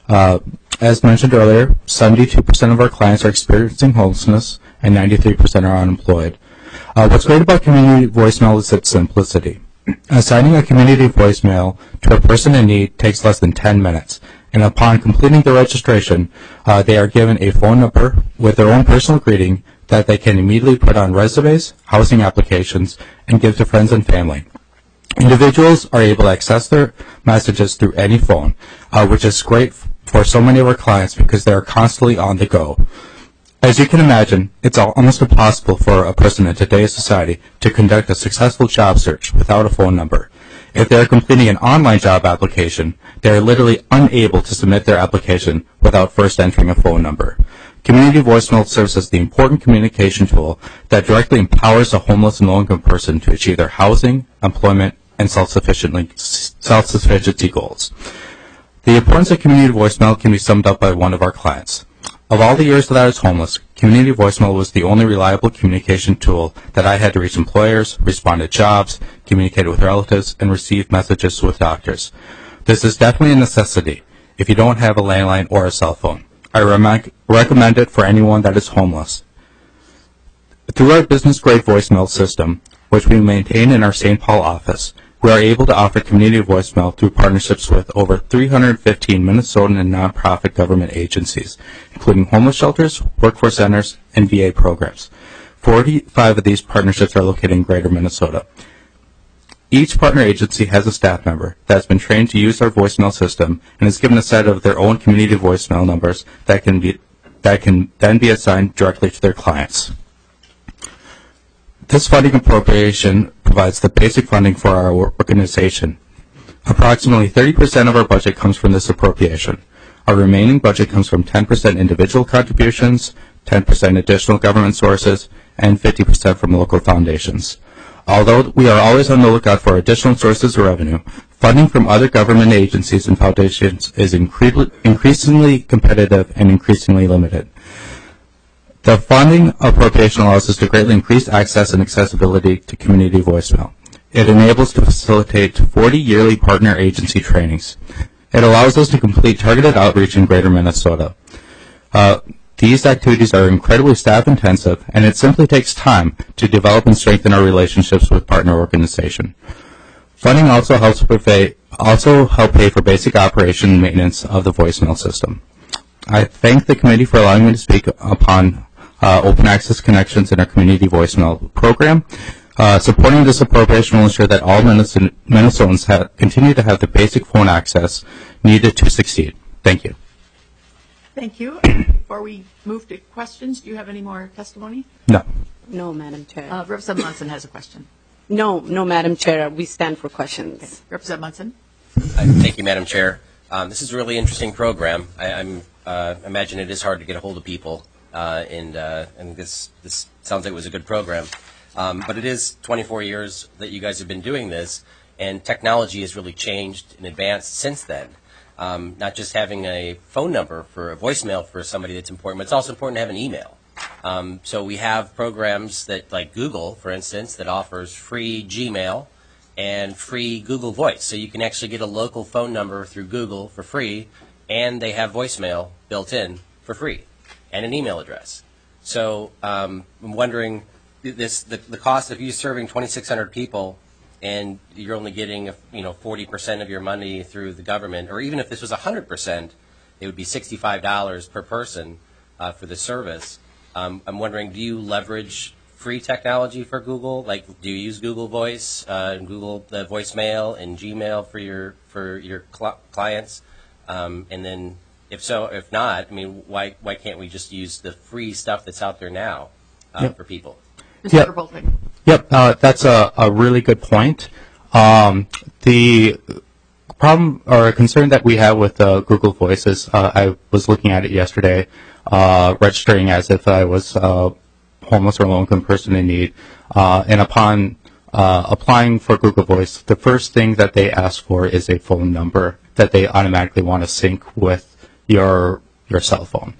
As mentioned earlier, 72% of our clients are experiencing homelessness, and 93% are unemployed. What's great about community voicemail is its simplicity. Assigning a community voicemail to a person in need takes less than 10 minutes, and upon completing the registration, they are given a phone number with their own personal greeting that they can immediately put on resumes, housing applications, and give to friends and family. Individuals are able to access their messages through any phone, which is great for so many of our clients because they are constantly on the go. As you can imagine, it's almost impossible for a person in today's society to conduct a successful job search without a phone number. If they are completing an online job application, they are literally unable to submit their application without first entering a phone number. Community voicemail serves as the important communication tool that directly empowers a homeless and low-income person to achieve their housing, employment, and self-sufficiency goals. The importance of community voicemail can be summed up by one of our clients. Of all the years that I was homeless, community voicemail was the only reliable communication tool that I had to reach employers, respond to jobs, communicate with relatives, and receive messages with doctors. This is definitely a necessity if you don't have a landline or a cell phone. I recommend it for anyone that is homeless. Through our business-grade voicemail system, which we maintain in our St. Paul office, we are able to offer community voicemail through partnerships with over 315 Minnesotan and nonprofit government agencies, including homeless shelters, workforce centers, and VA programs. 45 of these partnerships are located in Greater Minnesota. Each partner agency has a staff member that has been trained to use our voicemail system and is given a set of their own community voicemail numbers that can then be assigned directly to their clients. This funding appropriation provides the basic funding for our organization. Approximately 30% of our budget comes from this appropriation. Our remaining budget comes from 10% individual contributions, 10% additional government sources, and 50% from local foundations. Although we are always on the lookout for additional sources of revenue, funding from other government agencies and foundations is increasingly competitive and increasingly limited. The funding appropriation allows us to greatly increase access and accessibility to community voicemail. It enables to facilitate 40 yearly partner agency trainings. It allows us to complete targeted outreach in Greater Minnesota. These activities are incredibly staff-intensive, and it simply takes time to develop and strengthen our relationships with partner organizations. Funding also helps pay for basic operation and maintenance of the voicemail system. I thank the committee for allowing me to speak upon Open Access Connections in our community voicemail program. Supporting this appropriation will ensure that all Minnesotans continue to have the basic phone access needed to succeed. Thank you. Thank you. Before we move to questions, do you have any more testimony? No. No, Madam Chair. Representative Munson has a question. No, Madam Chair. We stand for questions. Okay. Representative Munson. Thank you, Madam Chair. This is a really interesting program. I imagine it is hard to get a hold of people, and this sounds like it was a good program. But it is 24 years that you guys have been doing this, and technology has really changed and advanced since then. Not just having a phone number for a voicemail for somebody that's important, but it's also important to have an email. So we have programs that, like Google, for instance, that offers free Gmail and free Google Voice. So you can actually get a local phone number through Google for free, and they have voicemail built in for free, and an email address. So I'm wondering, the cost of you serving 2,600 people, and you're only getting 40% of your money through the government, or even if this was 100%, it would be $65 per person for the service. I'm wondering, do you leverage free technology for Google? Like, do you use Google Voice, Google the voicemail, and Gmail for your clients? And then, if so, if not, I mean, why can't we just use the free stuff that's out there now for people? Yep, that's a really good point. The problem or concern that we have with Google Voice is I was looking at it yesterday, registering as if I was homeless or low-income person in need. And upon applying for Google Voice, the first thing that they ask for is a phone number that they automatically want to sync with your cell phone.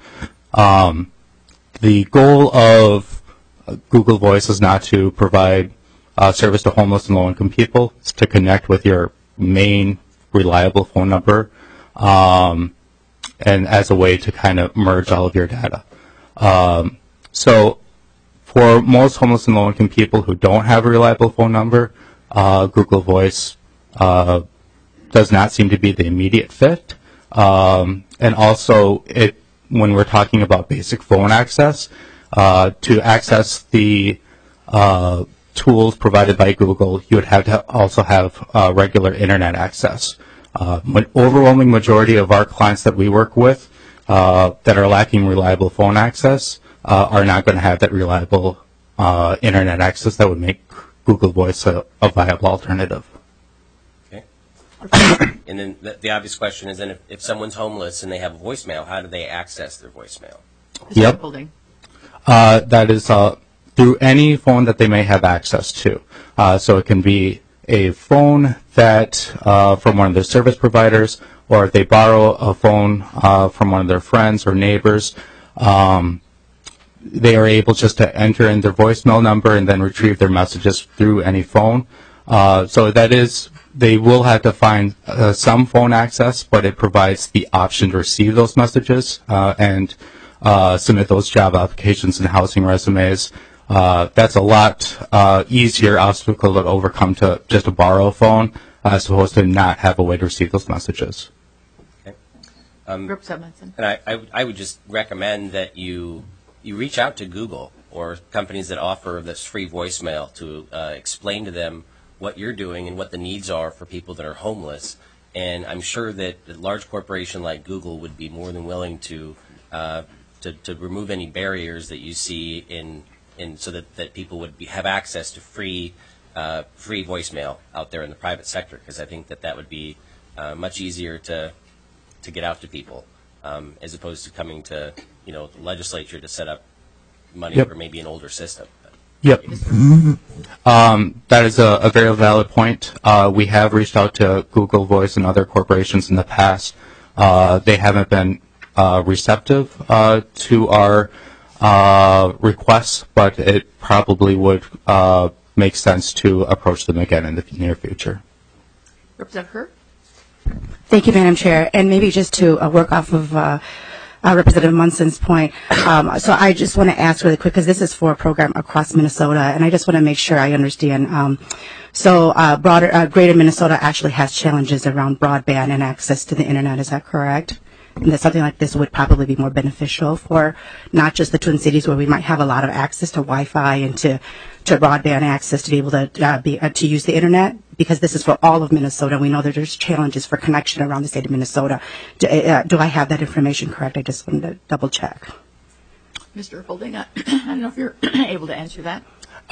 The goal of Google Voice is not to provide service to homeless and low-income people. It's to connect with your main reliable phone number, and as a way to kind of merge all of your data. So for most homeless and low-income people who don't have a reliable phone number, Google Voice does not seem to be the immediate fit. And also, when we're talking about basic phone access, to access the tools provided by Google, you would have to also have regular internet access. An overwhelming majority of our clients that we work with that are lacking reliable phone access are not going to have that reliable internet access that would make Google Voice a viable alternative. Okay. And then the obvious question is, then if someone's homeless and they have a voicemail, how do they access their voicemail? Yep. That is through any phone that they may have access to. So it can be a phone that from one of their service providers, or if they borrow a phone from one of their friends or neighbors, they are able just to enter in their voicemail number and then retrieve their messages through any phone. So that is, they will have to find some phone access, but it provides the option to receive those messages and submit those job applications and housing resumes. That's a lot easier obstacle to overcome to just to borrow a phone as opposed to not have a way to receive those messages. Okay. And I would just recommend that you reach out to Google or companies that offer this free voicemail to explain to them what you're doing and what the needs are for people that are homeless. And I'm sure that a large corporation like Google would be more than willing to remove any barriers that you see in so that people would have access to free voicemail out there in the private sector, because I think that would be much easier to get out to people as opposed to coming to the legislature to set up money for maybe an older system. Yep. That is a very valid point. We have reached out to Google Voice and other corporations in the past. They haven't been receptive to our requests, but it probably would make sense to approach them again in the near future. Representative Hurt? Thank you, Madam Chair. And maybe just to work off of Representative Munson's point, so I just want to ask really quick, because this is for a program across Minnesota, and I just want to make sure I understand. Greater Minnesota actually has challenges around broadband and access to the internet. Is that correct? And that something like this would probably be more beneficial for not just the Twin Cities, where we might have a lot of access to Wi-Fi and to broadband access to be able to use the internet, because this is for all of Minnesota. We know that there's challenges for connection around the state of Minnesota. Do I have that information correct? I just wanted to double check. Mr. Holding, I don't know if you're able to answer that.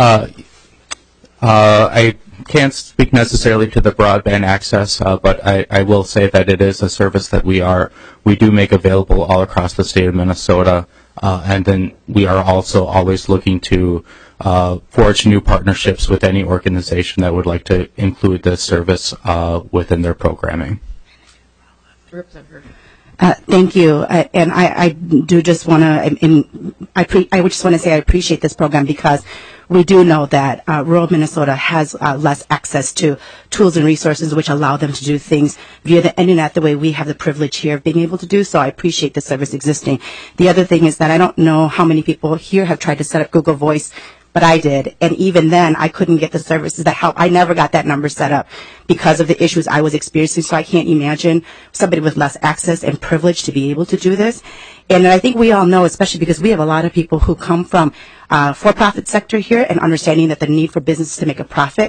I can't speak necessarily to the broadband access, but I will say that it is a service that we do make available all across the state of Minnesota, and then we are also always looking to forge new partnerships with any organization that would like to include this service within their programming. Thank you, and I do just want to. I would just want to say I appreciate this program, because we do know that rural Minnesota has less access to tools and resources which allow them to do things via the internet the way we have the privilege here of being able to do. So I appreciate the service existing. The other thing is that I don't know how many people here have tried to set up Google Voice, but I did. And even then, I couldn't get the services that help. I never got that number set up because of the issues I was experiencing. So I can't imagine somebody with less access and privilege to be able to do this. And I think we all know, especially because we have a lot of people who come from for-profit sector here, and understanding that the need for business to make a profit.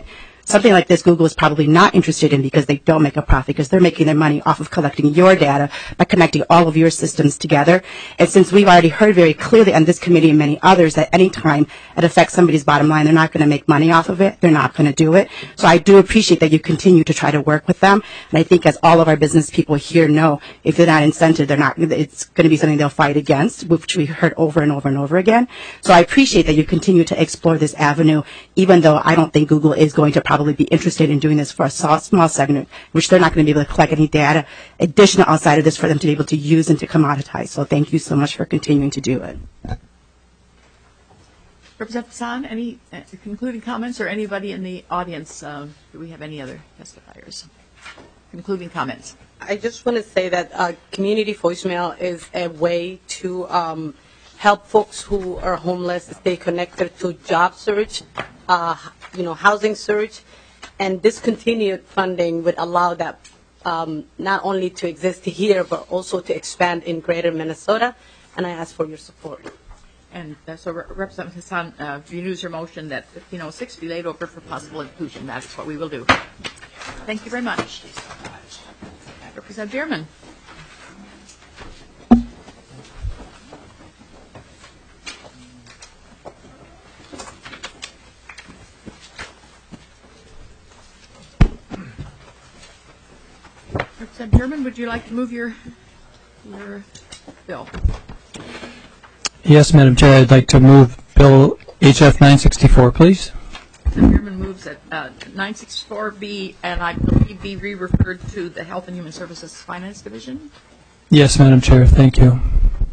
something like this Google is probably not interested in because they don't make a profit, because they're making their money off of collecting your data by connecting all of your systems together. And since we've already heard very clearly on this committee and many others that any time it affects somebody's bottom line, they're not going to make money off of it. They're not going to do it. So I do appreciate that you continue to try to work with them. And I think, as all of our business people here know, if they're not incented, it's going to be something they'll fight against, which we heard over and over and over again. So I appreciate that you continue to explore this avenue, even though I don't think Google is going to probably be interested in doing this for a small segment, which they're not going to be able to collect any data additional outside of this for them to be able to use and to commoditize. So thank you so much for continuing to do it. Representative Hassan, any concluding comments, or anybody in the audience? Do we have any other testifiers? Concluding comments. I just want to say that community voicemail is a way to help folks who are homeless stay connected to job search, housing search, and discontinued funding would allow that not only to exist here but also to expand in greater Minnesota, and I ask for your support. And so Representative Hassan renews her motion that 1506 be laid over for possible inclusion. That's what we will do. Thank you very much. Representative Bierman. Representative Bierman, would you like to move your bill? Yes, Madam Chair, I'd like to move Bill HF 964, please. Representative Bierman moves that 964B, and I believe be re-referred to the Health and Human Services Finance Division. Yes, Madam Chair, thank you.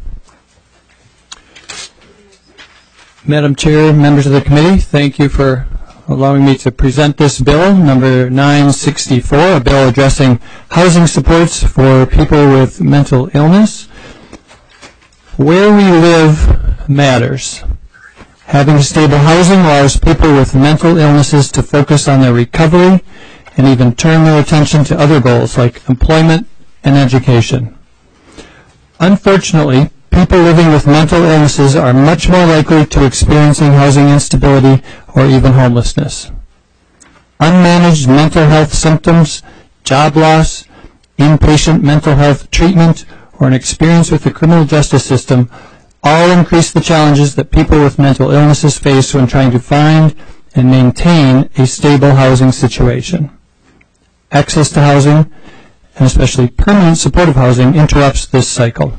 Madam Chair, members of the committee, thank you for allowing me to present this bill, number 964, a bill addressing housing supports for people with mental illness. Where we live matters. Having stable housing allows people with mental illnesses to focus on their recovery and even turn their attention to other goals like employment and education. Unfortunately, people living with mental illnesses are much more likely to experiencing housing instability or even homelessness. Unmanaged mental health symptoms, job loss, inpatient mental health treatment, or an experience with the criminal justice system all increase the challenges that people with mental illnesses face when trying to find and maintain a stable housing situation. Access to housing, and especially permanent supportive housing, interrupts this cycle.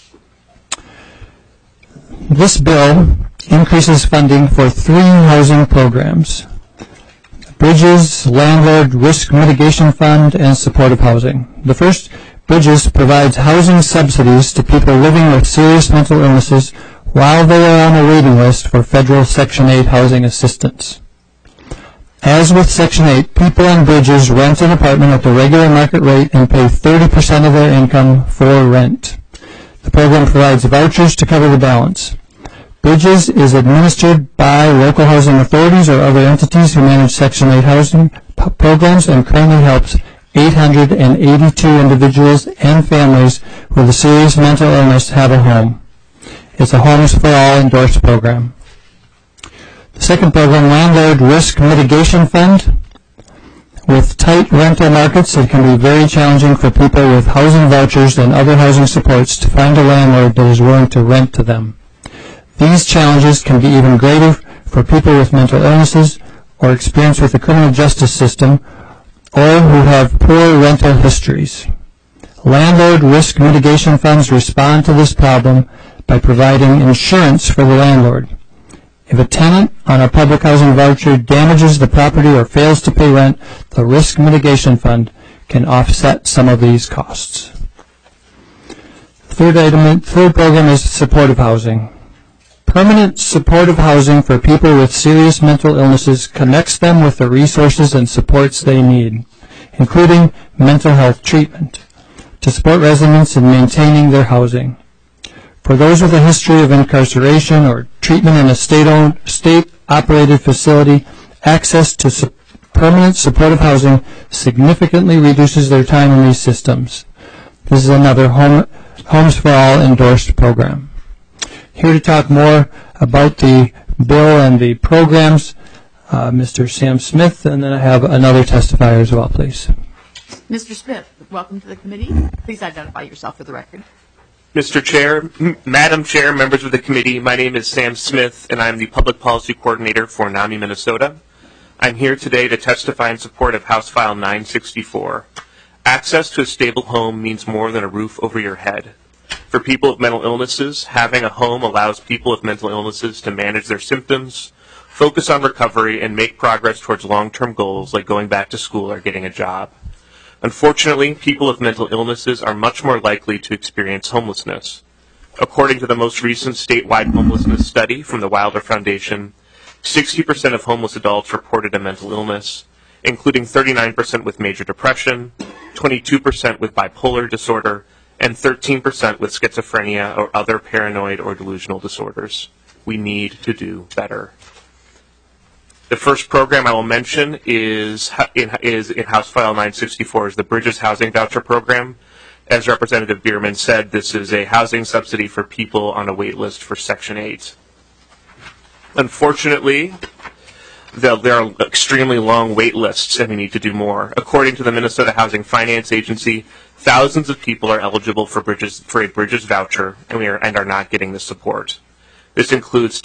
This bill increases funding for 3 housing programs: Bridges, Landlord Risk Mitigation Fund, and Supportive Housing. The first, Bridges, provides housing subsidies to people living with serious mental illnesses while they are on a waiting list for federal Section 8 housing assistance. As with Section 8, people on Bridges rent an apartment at the regular market rate and pay 30% of their income for rent. The program provides vouchers to cover the balance. Bridges is administered by local housing authorities or other entities who manage Section 8 housing programs and currently helps 882 individuals and families with a serious mental illness have a home. It's a Homes for All endorsed program. The second program, Landlord Risk Mitigation Fund. With tight rental markets, it can be very challenging for people with housing vouchers and other housing supports to find a landlord that is willing to rent to them. These challenges can be even greater for people with mental illnesses or experience with the criminal justice system or who have poor rental histories. Landlord risk mitigation funds respond to this problem by providing insurance for the landlord. If a tenant on a public housing voucher damages the property or fails to pay rent, the risk mitigation fund can offset some of these costs. Third program is supportive housing. Permanent supportive housing for people with serious mental illnesses connects them with the resources and supports they need, including mental health treatment, to support residents in maintaining their housing. For those with a history of incarceration or treatment in a state-operated facility, access to permanent supportive housing significantly reduces their time in these systems. This is another Homes for All endorsed program. Here to talk more about the bill and the programs Mr. Sam Smith, and then I have another testifier as well, please. Mr. Smith, welcome to the committee. Please identify yourself for the record. Mr. Chair, Madam Chair, members of the committee, my name is Sam Smith, and I'm the Public Policy Coordinator for NAMI Minnesota. I'm here today to testify in support of House File 964. Access to a stable home means more than a roof over your head. For people with mental illnesses, having a home allows people with mental illnesses to manage their symptoms, focus on recovery, and make progress towards long-term goals like going back to school or getting a job. Unfortunately, people with mental illnesses are much more likely to experience homelessness. According to the most recent statewide homelessness study from the Wilder Foundation, 60% of homeless adults reported a mental illness, including 39% with major depression, 22% with bipolar disorder, and 13% with schizophrenia or other paranoid or delusional disorders. We need to do better. The first program I will mention is in House File 964 is the Bridges Housing Voucher Program. As Representative Bierman said, this is a housing subsidy for people on a wait list for Section 8. Unfortunately, there are extremely long wait lists, and we need to do more. According to the Minnesota Housing Finance Agency, thousands of people are eligible for a Bridges voucher and are not getting the support. This includes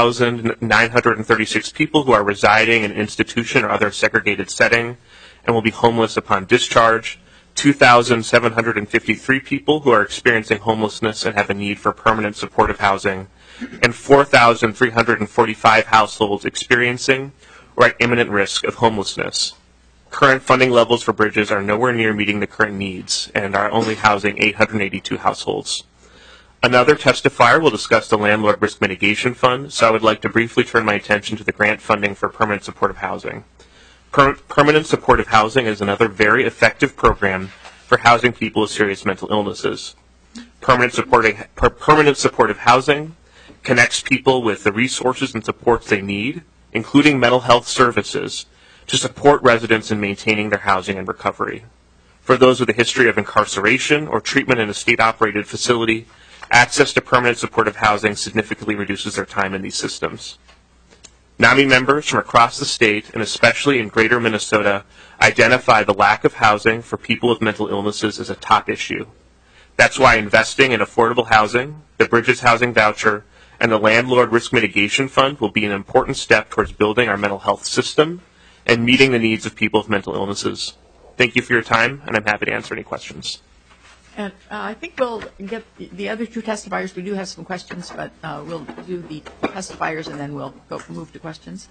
2,936 people who are residing in an institution or other segregated setting and will be homeless upon discharge, 2,753 people who are experiencing homelessness and have a need for permanent supportive housing, and 4,345 households experiencing or at imminent risk of homelessness. Current funding levels for Bridges are nowhere near meeting the current needs and are only housing 882 households. Another testifier will discuss the Landlord Risk Mitigation Fund, so I would like to briefly turn my attention to the grant funding for permanent supportive housing. Permanent supportive housing is another very effective program for housing people with serious mental illnesses. Permanent supportive housing connects people with the resources and supports they need, including mental health services, to support residents in maintaining their housing and recovery. For those with a history of incarceration or treatment in a state-operated facility, access to permanent supportive housing significantly reduces their time in these systems. NAMI members from across the state, and especially in greater Minnesota, identify the lack of housing for people with mental illnesses as a top issue. That's why investing in affordable housing, the Bridges Housing Voucher, and the Landlord Risk Mitigation Fund will be an important step towards building our mental health system and meeting the needs of people with mental illnesses. Thank you for your time, and I'm happy to answer any questions. And I think we'll get the other two testifiers. We do have some questions, but we'll do the testifiers and then we'll move to questions.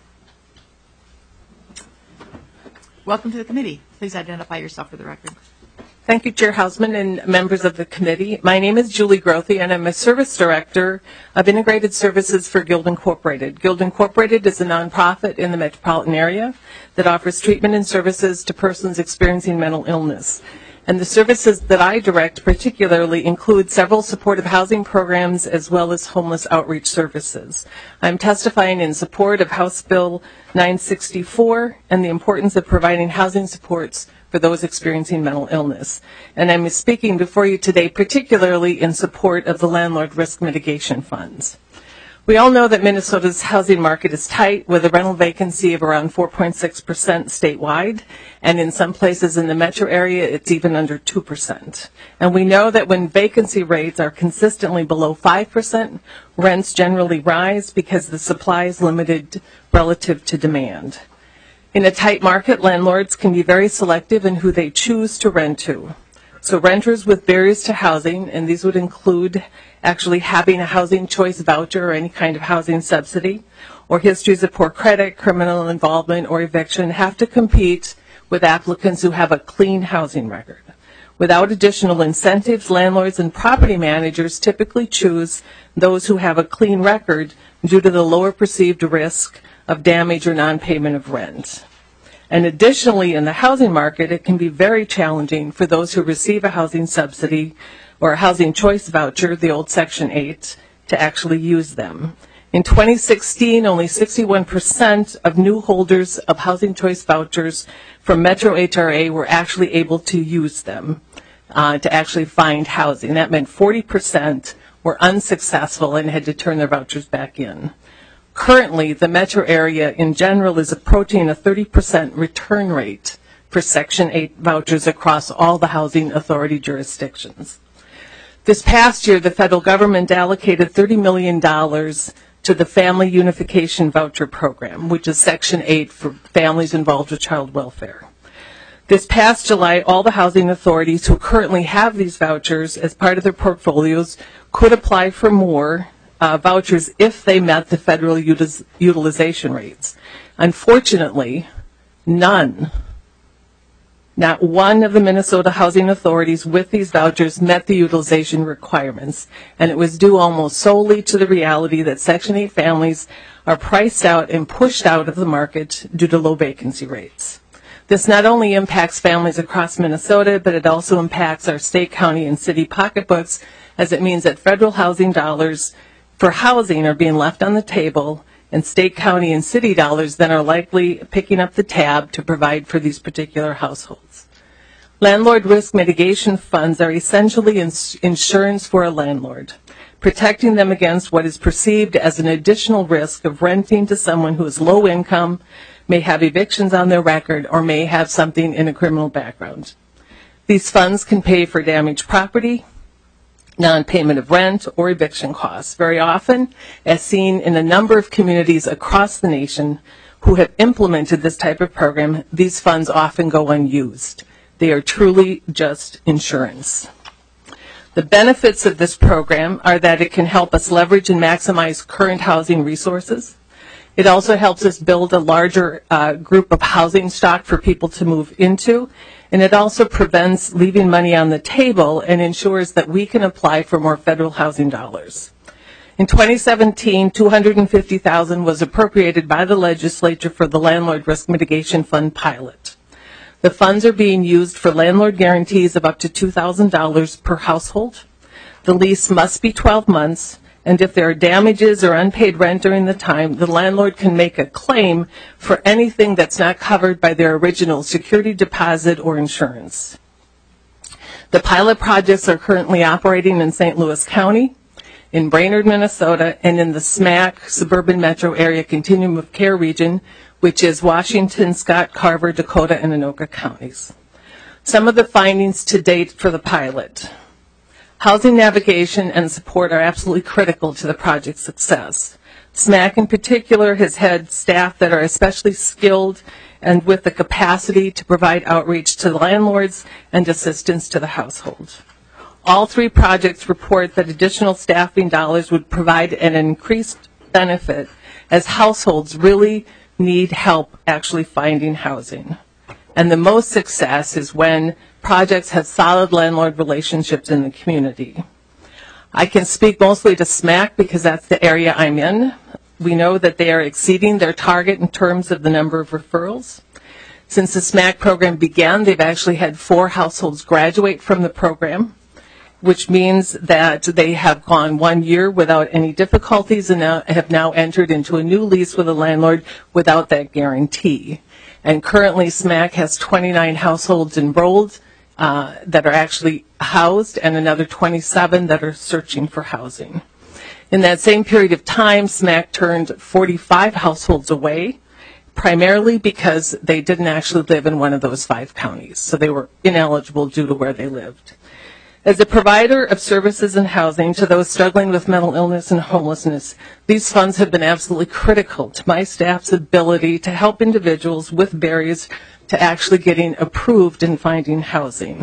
Welcome to the committee. Please identify yourself for the record. Thank you, Chair Hausman and members of the committee. My name is Julie Grothe, and I'm a Service Director of Integrated Services for Guild Incorporated. Guild Incorporated is a nonprofit in the metropolitan area that offers treatment and services to persons experiencing mental illness. And the services that I direct particularly include several supportive housing programs as well as homeless outreach services. I'm testifying in support of House Bill 964 and the importance of providing housing supports for those experiencing mental illness. And I'm speaking before you today particularly in support of the Landlord Risk Mitigation Funds. We all know that Minnesota's housing market is tight with a rental vacancy of around 4.6% statewide, and in some places in the metro area it's even under 2%. And we know that when vacancy rates are consistently below 5%, rents generally rise because the supply is limited relative to demand. In a tight market, landlords can be very selective in who they choose to rent to. So renters with barriers to housing, and these would include actually having a housing choice voucher or any kind of housing subsidy, or histories of poor credit, criminal involvement, or eviction, have to compete with applicants who have a clean housing record. Without additional incentives, landlords and property managers typically choose those who have a clean record due to the lower perceived risk of damage or non-payment of rent. And additionally, in the housing market, it can be very challenging for those who receive a housing subsidy or a housing choice voucher, the old Section 8, to actually use them. In 2016, only 61% of new holders of housing choice vouchers from Metro HRA were actually able to use them to actually find housing. That meant 40% were unsuccessful and had to turn their vouchers back in. Currently, the metro area in general is approaching a 30% return rate for Section 8 vouchers across all the housing authority jurisdictions. This past year, the federal government allocated $30 million to the Family Unification Voucher Program, which is Section 8 for families involved with child welfare. This past July, all the housing authorities who currently have these vouchers as part of their portfolios could apply for more vouchers if they met the federal utilization rates. Unfortunately, not one of the Minnesota housing authorities with these vouchers met the utilization requirements, and it was due almost solely to the reality that Section 8 families are priced out and pushed out of the market due to low vacancy rates. This not only impacts families across Minnesota, but it also impacts our state, county, and city pocketbooks, as it means that federal housing dollars for housing are being left on the table, and state, county, and city dollars then are likely picking up the tab to provide for these particular households. Landlord risk mitigation funds are essentially insurance for a landlord, protecting them against what is perceived as an additional risk of renting to someone who is low income, may have evictions on their record, or may have something in a criminal background. These funds can pay for damaged property, non-payment of rent, or eviction costs. Very often, as seen in a number of communities across the nation who have implemented this type of program, these funds often go unused. They are truly just insurance. The benefits of this program are that it can help us leverage and maximize current housing resources. It also helps us build a larger group of housing stock for people to move into, and it also prevents leaving money on the table and ensures that we can apply for more federal housing dollars. In 2017, $250,000 was appropriated by the legislature for the Landlord Risk Mitigation Fund pilot. The funds are being used for landlord guarantees of up to $2,000 per household. The lease must be 12 months, and if there are damages or unpaid rent during the time, the landlord can make a claim for anything that's not covered by their original security deposit or insurance. The pilot projects are currently operating in St. Louis County, in Brainerd, Minnesota, and in the SMAC suburban metro area continuum of care region, which is Washington, Scott, Carver, Dakota, and Anoka counties. Some of the findings to date for the pilot. Housing navigation and support are absolutely critical to the project's success. SMAC in particular has had staff that are especially skilled and with the capacity to provide outreach to the landlords and assistance to the household. All three projects report that additional staffing dollars would provide an increased benefit as households really need help actually finding housing. And the most success is when projects have solid landlord relationships in the community. I can speak mostly to SMAC because that's the area I'm in. We know that they are exceeding their target in terms of the number of referrals. Since the SMAC program began, they've actually had 4 households graduate from the program, which means that they have gone 1 year without any difficulties and have now entered into a new lease with a landlord without that guarantee. And currently, SMAC has 29 households enrolled that are actually housed and another 27 that are searching for housing. In that same period of time, SMAC turned 45 households away, primarily because they didn't actually live in one of those 5 counties, so they were ineligible due to where they lived. As a provider of services and housing to those struggling with mental illness and homelessness, these funds have been absolutely critical to my staff's ability to help individuals with barriers to actually getting approved and finding housing.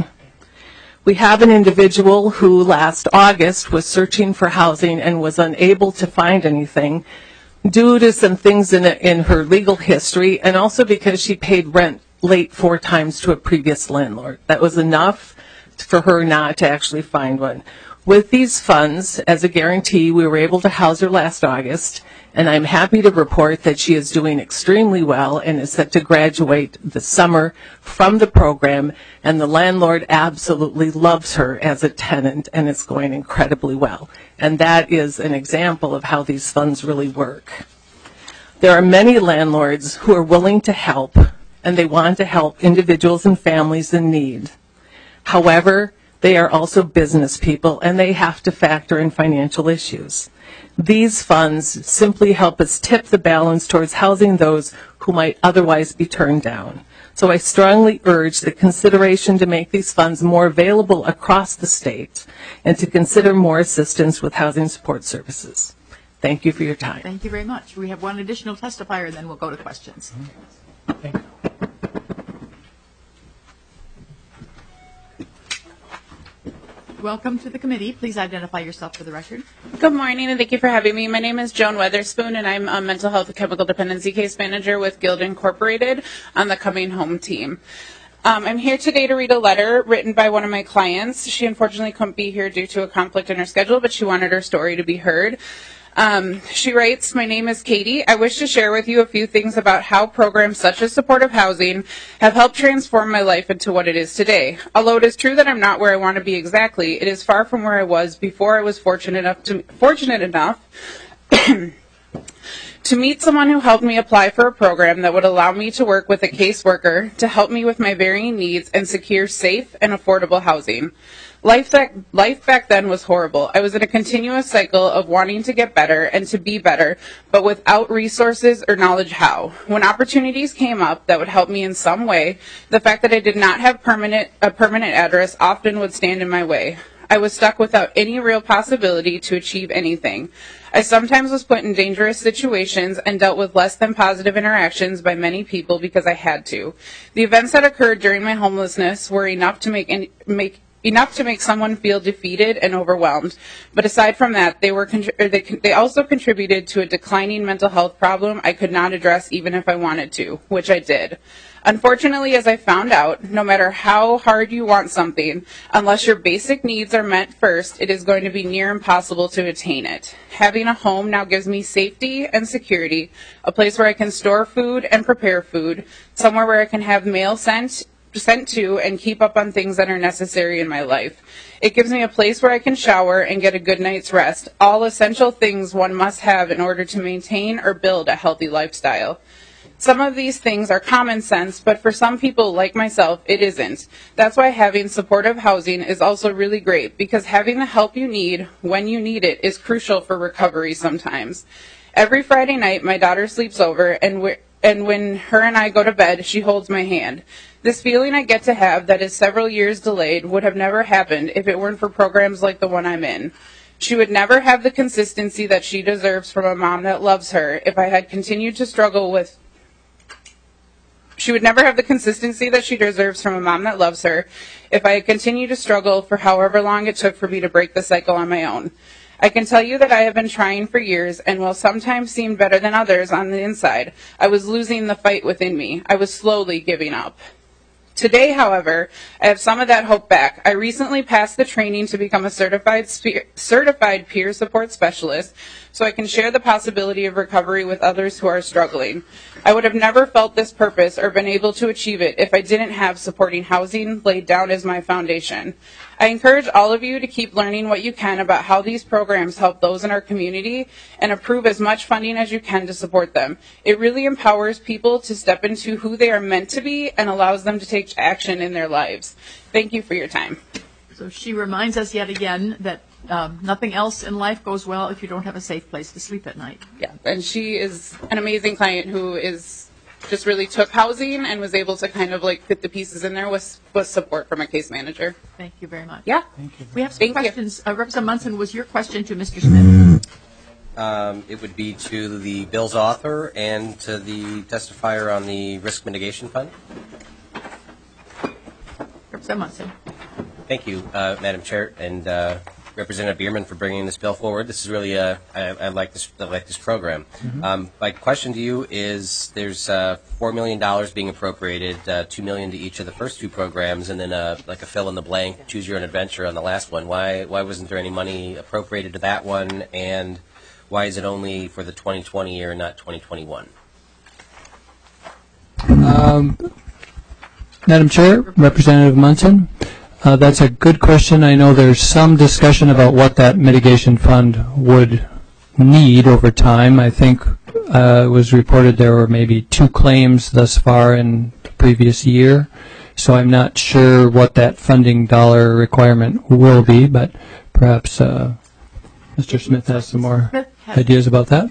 We have an individual who last August was searching for housing and was unable to find anything due to some things in her legal history, and also because she paid rent late 4 times to a previous landlord. That was enough for her not to actually find one. With these funds, as a guarantee, we were able to house her last August, and I'm happy to report that she is doing extremely well and is set to graduate this summer from the program, and the landlord absolutely loves her as a tenant, and it's going incredibly well. And that is an example of how these funds really work. There are many landlords who are willing to help, and they want to help individuals and families in need. However, They are also business people, and they have to factor in financial issues. These funds simply help us tip the balance towards housing those who might otherwise be turned down. So I strongly urge the consideration to make these funds more available across the state and to consider more assistance with housing support services. Thank you for your time. Thank you very much. We have one additional testifier, then we'll go to questions. Welcome to the committee. Please identify yourself for the record. Good morning, and thank you for having me. My name is Joan Weatherspoon, and I'm a mental health and chemical dependency case manager with Guild Incorporated on the Coming Home team. I'm here today to read a letter written by one of my clients. She unfortunately couldn't be here due to a conflict in her schedule, but she wanted her story to be heard. She writes, "My name is Katie. I wish to share with you a few things about how programs such as supportive housing have helped transform my life into what it is today. Although it is true that I'm not where I want to be exactly, it is far from where I was before I was fortunate enough to meet someone who helped me apply for a program that would allow me to work with a caseworker to help me with my varying needs and secure safe and affordable housing. Life back then was horrible. I was in a continuous cycle of wanting to get better and to be better, but without resources or knowledge how. When opportunities came up that would help me in some way, the fact that I did not have a permanent address often would stand in my way. I was stuck without any real possibility to achieve anything. I sometimes was put in dangerous situations and dealt with less than positive interactions by many people because I had to. The events that occurred during my homelessness were enough to make someone feel defeated and overwhelmed. But aside from that, they also contributed to a declining mental health problem I could not address even if I wanted to, which I did. Unfortunately, as I found out, no matter how hard you want something, unless your basic needs are met first, it is going to be near impossible to attain it. Having a home now gives me safety and security, a place where I can store food and prepare food, somewhere where I can have mail sent to and keep up on things that are necessary in my life. It gives me a place where I can shower and get a good night's rest, all essential things one must have in order to maintain or build a healthy lifestyle. Some of these things are common sense, but for some people like myself, it isn't. That's why having supportive housing is also really great, because having the help you need when you need it is crucial for recovery sometimes. Every Friday night, my daughter sleeps over, and when her and I go to bed, she holds my hand. This feeling I get to have that is several years delayed would have never happened if it weren't for programs like the one I'm in. She would never have the consistency that she deserves from a mom that loves her if I had continued to struggle with She would never have the consistency that she deserves from a mom that loves her if I had continued to struggle for however long it took for me to break the cycle on my own. I can tell you that I have been trying for years, and while sometimes seemed better than others on the inside, I was losing the fight within me. I was slowly giving up. Today, however, I have some of that hope back. I recently passed the training to become a certified peer support specialist, so I can share the possibility of recovery with others who are struggling. I would have never felt this purpose or been able to achieve it if I didn't have supporting housing laid down as my foundation. I encourage all of you to keep learning what you can about how these programs help those in our community and approve as much funding as you can to support them. It really empowers people to step into who they are meant to be and allows them to take action in their lives. Thank you for your time. So she reminds us yet again that nothing else in life goes well if you don't have a safe place to sleep at night. Yeah, and she is an amazing client who is just really took housing and was able to kind of like fit the pieces in there with support from a case manager. Thank you very much. Yeah. Thank you. We have some questions. Representative Munson, was your question to Mr. Smith? It would be to the bill's author and to the testifier on the risk mitigation fund. Representative Munson. Thank you, Madam Chair, and Representative Bierman for bringing this bill forward. This is really I like this program. Mm-hmm. My question to you is: there's $4 million being appropriated, $2 million to each of the first two programs, and then like a fill in the blank, choose your own adventure on the last one. Why wasn't there any money appropriated to that one, and why is it only for the 2020 year and not 2021? Madam Chair, Representative Munson. That's a good question. I know there's some discussion about what that mitigation fund would need over time. I think it was reported there were maybe 2 claims thus far in the previous year. So I'm not sure what that funding dollar requirement will be, but perhaps Mr. Smith has some more ideas about that.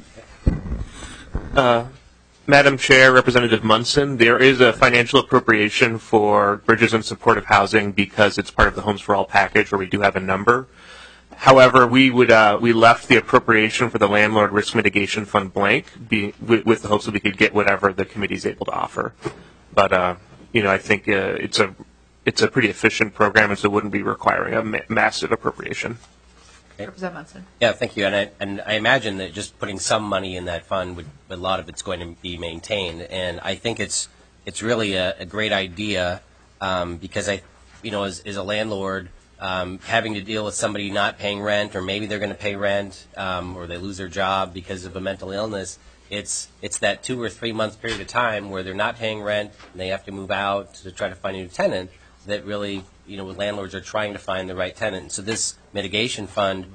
Madam Chair, Representative Munson, there is a financial appropriation for bridges and supportive housing because it's part of the Homes for All package where we do have a number. However, we left the appropriation for the Landlord Risk Mitigation Fund blank with the hopes that we could get whatever the committee is able to offer. But, I think it's a pretty efficient program, and so it wouldn't be requiring a massive appropriation. Representative Munson. Yeah, thank you. And I imagine that just putting some money in that fund a lot of it's going to be maintained. And I think it's really a great idea because as a landlord, having to deal with somebody not paying rent, or maybe they're going to pay rent, or they lose their job because of a mental illness. It's that 2 or 3 month period of time where they're not paying rent and they have to move out to try to find a new tenant. That really, landlords are trying to find the right tenant. So this mitigation fund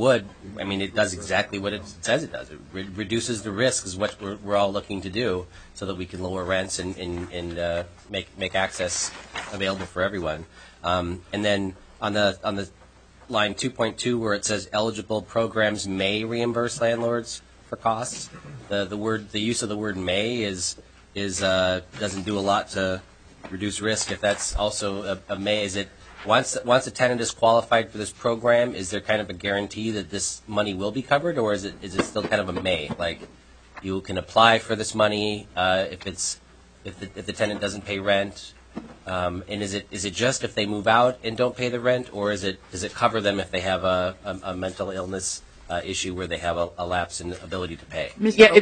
it does exactly what it says it does. It reduces the risk, is what we're all looking to do, so that we can lower rents and make access available for everyone. And then on the line 2.2 where it says eligible programs may reimburse landlords for costs, the use of the word may doesn't do a lot to reduce risk. If that's also a may, is it once a tenant is qualified for this program, is there kind of a guarantee that this money will be covered, or is it still kind of a may? Like you can apply for this money if the tenant doesn't pay rent, and is it just if they move out and don't pay the rent, or does it cover them if they have a mental illness issue where they have a lapse in ability to pay?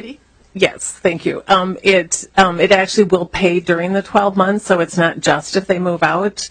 Yes, thank you. It actually will pay during the 12 months, so it's not just if they move out.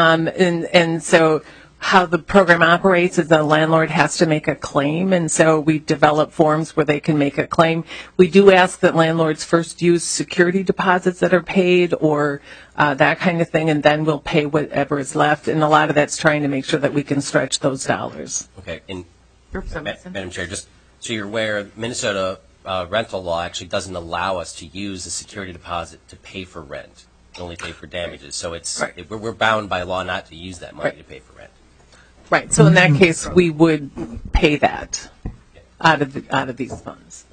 And so how the program operates is the landlord has to make a claim, and so we develop forms where they can make a claim. We do ask that landlords first use security deposits that are paid or that kind of thing, and then we'll pay whatever is left. And a lot of that's trying to make sure that we can stretch those dollars. Okay. And Madam Chair, just so you're aware, Minnesota rental law actually doesn't allow us to use the security deposit to pay for rent. It only pay for damages. So we're bound by law not to use that money to pay for rent. Right. So in that case, we would pay that out of these funds.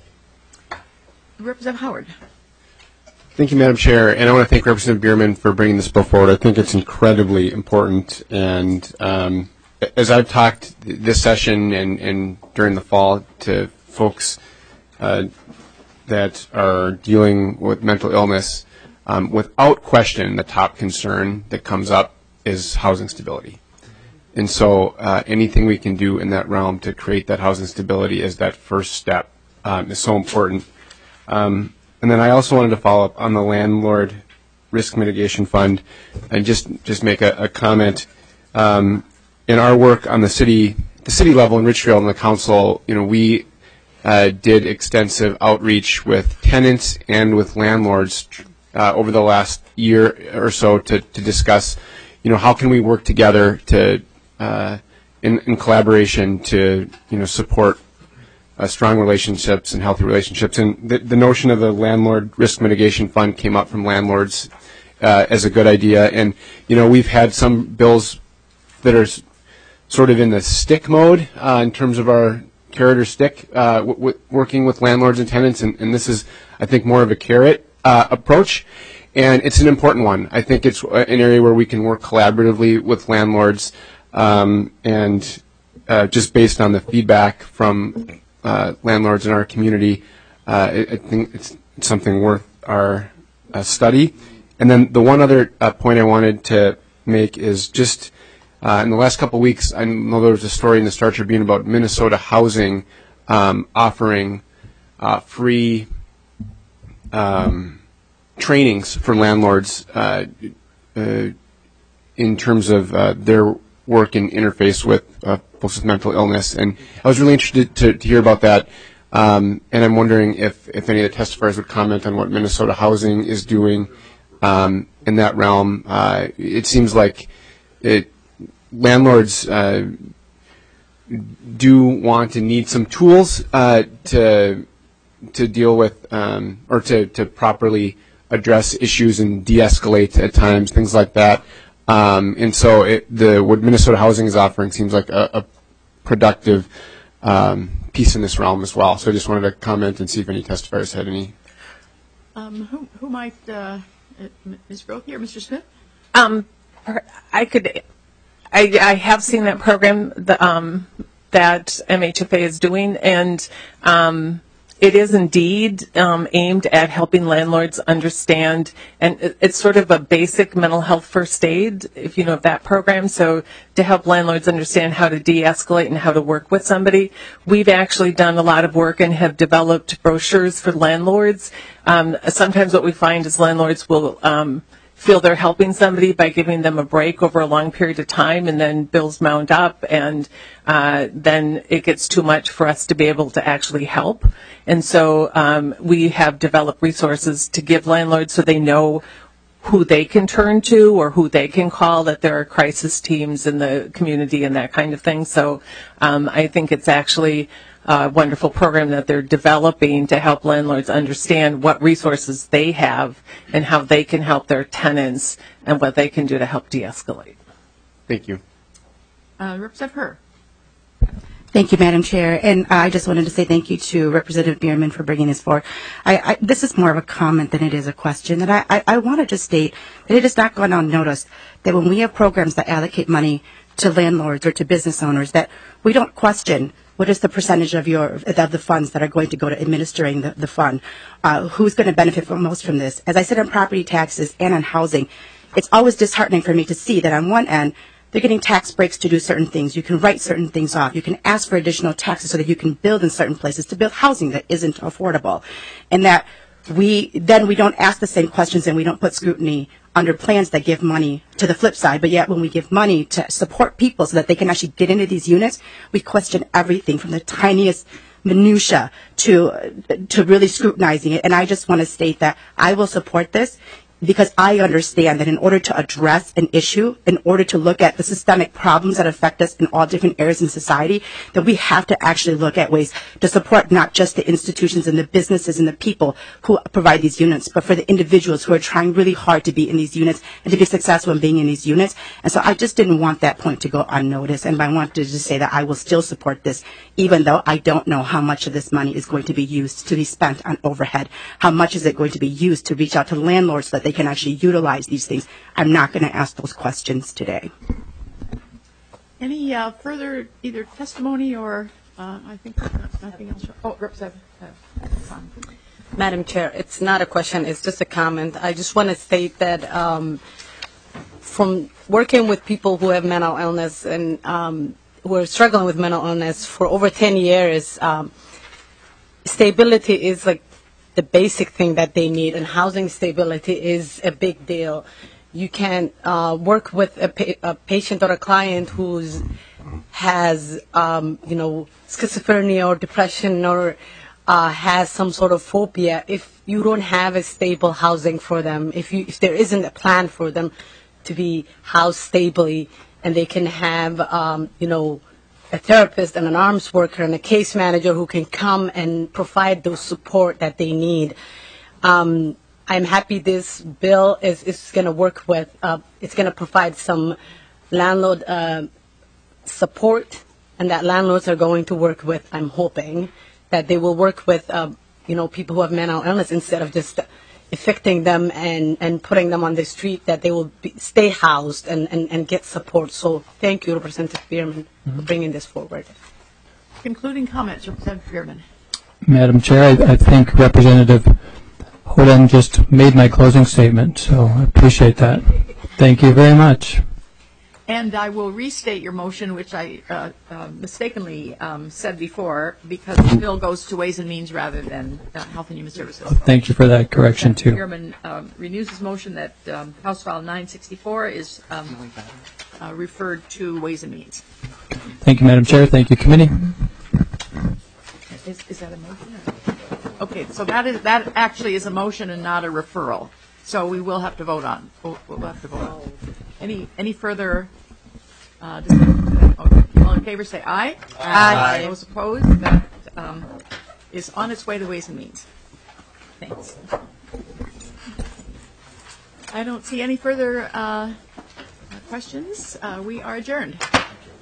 Representative Howard. Thank you, Madam Chair, and I want to thank Representative Bierman for bringing this bill forward. I think it's incredibly important, and as I've talked this session and during the fall to folks that are dealing with mental illness, without question, the top concern that comes up is housing stability. And so anything we can do in that realm to create that housing stability as that first step is so important. And then I also wanted to follow up on the Landlord Risk Mitigation Fund and just make a comment. In our work on the city level in Richfield and the council, we did extensive outreach with tenants and with landlords over the last year or so to discuss, how can we work together to in collaboration to support strong relationships and healthy relationships. And the notion of the Landlord Risk Mitigation Fund came up from landlords as a good idea. And we've had some bills that are sort of in the stick mode in terms of our carrot or stick, working with landlords and tenants, and this is, I think, more of a carrot approach, and it's an important one. I think it's an area where we can work collaboratively with landlords, and just based on the feedback from landlords in our community, I think it's something worth our study. And then the one other point I wanted to make is just in the last couple of weeks, I know there was a story in the Star Tribune about Minnesota Housing offering free trainings for landlords in terms of their work and interface with folks with mental illness. And I was really interested to hear about that. And I'm wondering if any of the testifiers would comment on what Minnesota Housing is doing in that realm. It seems like landlords do want and need some tools to deal with or to properly address issues and de-escalate at times, things like that. And so what Minnesota Housing is offering seems like a productive piece in this realm as well. So I just wanted to comment and see if any testifiers had any. Who might, Ms. Brokey or Mr. Smith? I have seen that program that MHFA is doing, and it is indeed aimed at helping landlords understand, and it's sort of a basic mental health first aid, if you know of that program, so to help landlords understand how to de-escalate and how to work with somebody. We've actually done a lot of work and have developed brochures for landlords. Sometimes what we find is landlords will feel they're helping somebody by giving them a break over a long period of time, and then bills mount up, and then it gets too much for us to be able to actually help. And so we have developed resources to give landlords so they know who they can turn to or who they can call, that there are crisis teams in the community and that kind of thing. So I think it's actually a wonderful program that they're developing to help landlords understand what resources they have and how they can help their tenants and what they can do to help de-escalate. Thank you. Representative Herr. Thank you, Madam Chair. And I just wanted to say thank you to Representative Bierman for bringing this forward. This is more of a comment than it is a question. That I want to just state that it is not going unnoticed that when we have programs that allocate money to landlords or to business owners, that we don't question what is the percentage of the funds that are going to go to administering the fund? Who's going to benefit most from this? As I said on property taxes and on housing, it's always disheartening for me to see that on one end, they're getting tax breaks to do certain things. You can write certain things off. You can ask for additional taxes so that you can build in certain places to build housing that isn't affordable. And that we don't ask the same questions and we don't put scrutiny under plans that give money to the flip side. But yet when we give money to support people so that they can actually get into these units, we question everything from the tiniest minutia to really scrutinizing it. And I just want to state that I will support this, because I understand that in order to address an issue, in order to look at the systemic problems that affect us in all different areas in society, that we have to actually look at ways to support not just the institutions and the businesses and the people who provide these units, but for the individuals who are trying really hard to be in these units and to be successful in being in these units. And so I just didn't want that point to go unnoticed. And I wanted to just say that I will still support this, even though I don't know how much of this money is going to be used to be spent on overhead. How much is it going to be used to reach out to landlords so that they can actually utilize these things? I'm not going to ask those questions today. Any further either testimony or I think nothing else? Oh, Representative. Madam Chair, it's not a question, it's just a comment. I just want to state that from working with people who have mental illness and who are struggling with mental illness for over 10 years, stability is like the basic thing that they need, and housing stability is a big deal. You can work with a patient or a client who has, schizophrenia or depression or has some sort of phobia. If you don't have a stable housing for them, if there isn't a plan for them to be housed stably, and they can have, a therapist and an arms worker and a case manager who can come and provide those support that they need. I'm happy this bill is going to work with, it's going to provide some landlord support, and that landlords are going to work with, I'm hoping, that they will work with, people who have mental illness instead of just evicting them and putting them on the street, that they will stay housed and get support. So thank you, Representative Bierman, for bringing this forward. Concluding comments, Representative Bierman. Madam Chair, I think Representative Hoden just made my closing statement, so I appreciate that. Thank you very much. And I will restate your motion, which I mistakenly said before, because the bill goes to Ways and Means rather than Health and Human Services. Thank you for that correction, too. Chairman renews his motion that House File 964 is referred to Ways and Means. Thank you, Madam Chair. Thank you, committee. Is that a motion? Okay, so that actually is a motion and not a referral. So we will have to vote on. We'll have to vote on. Any further discussion? All in favor say aye. Aye. Those opposed? That is on its way to Ways and Means. Thanks. I don't see any further questions. We are adjourned.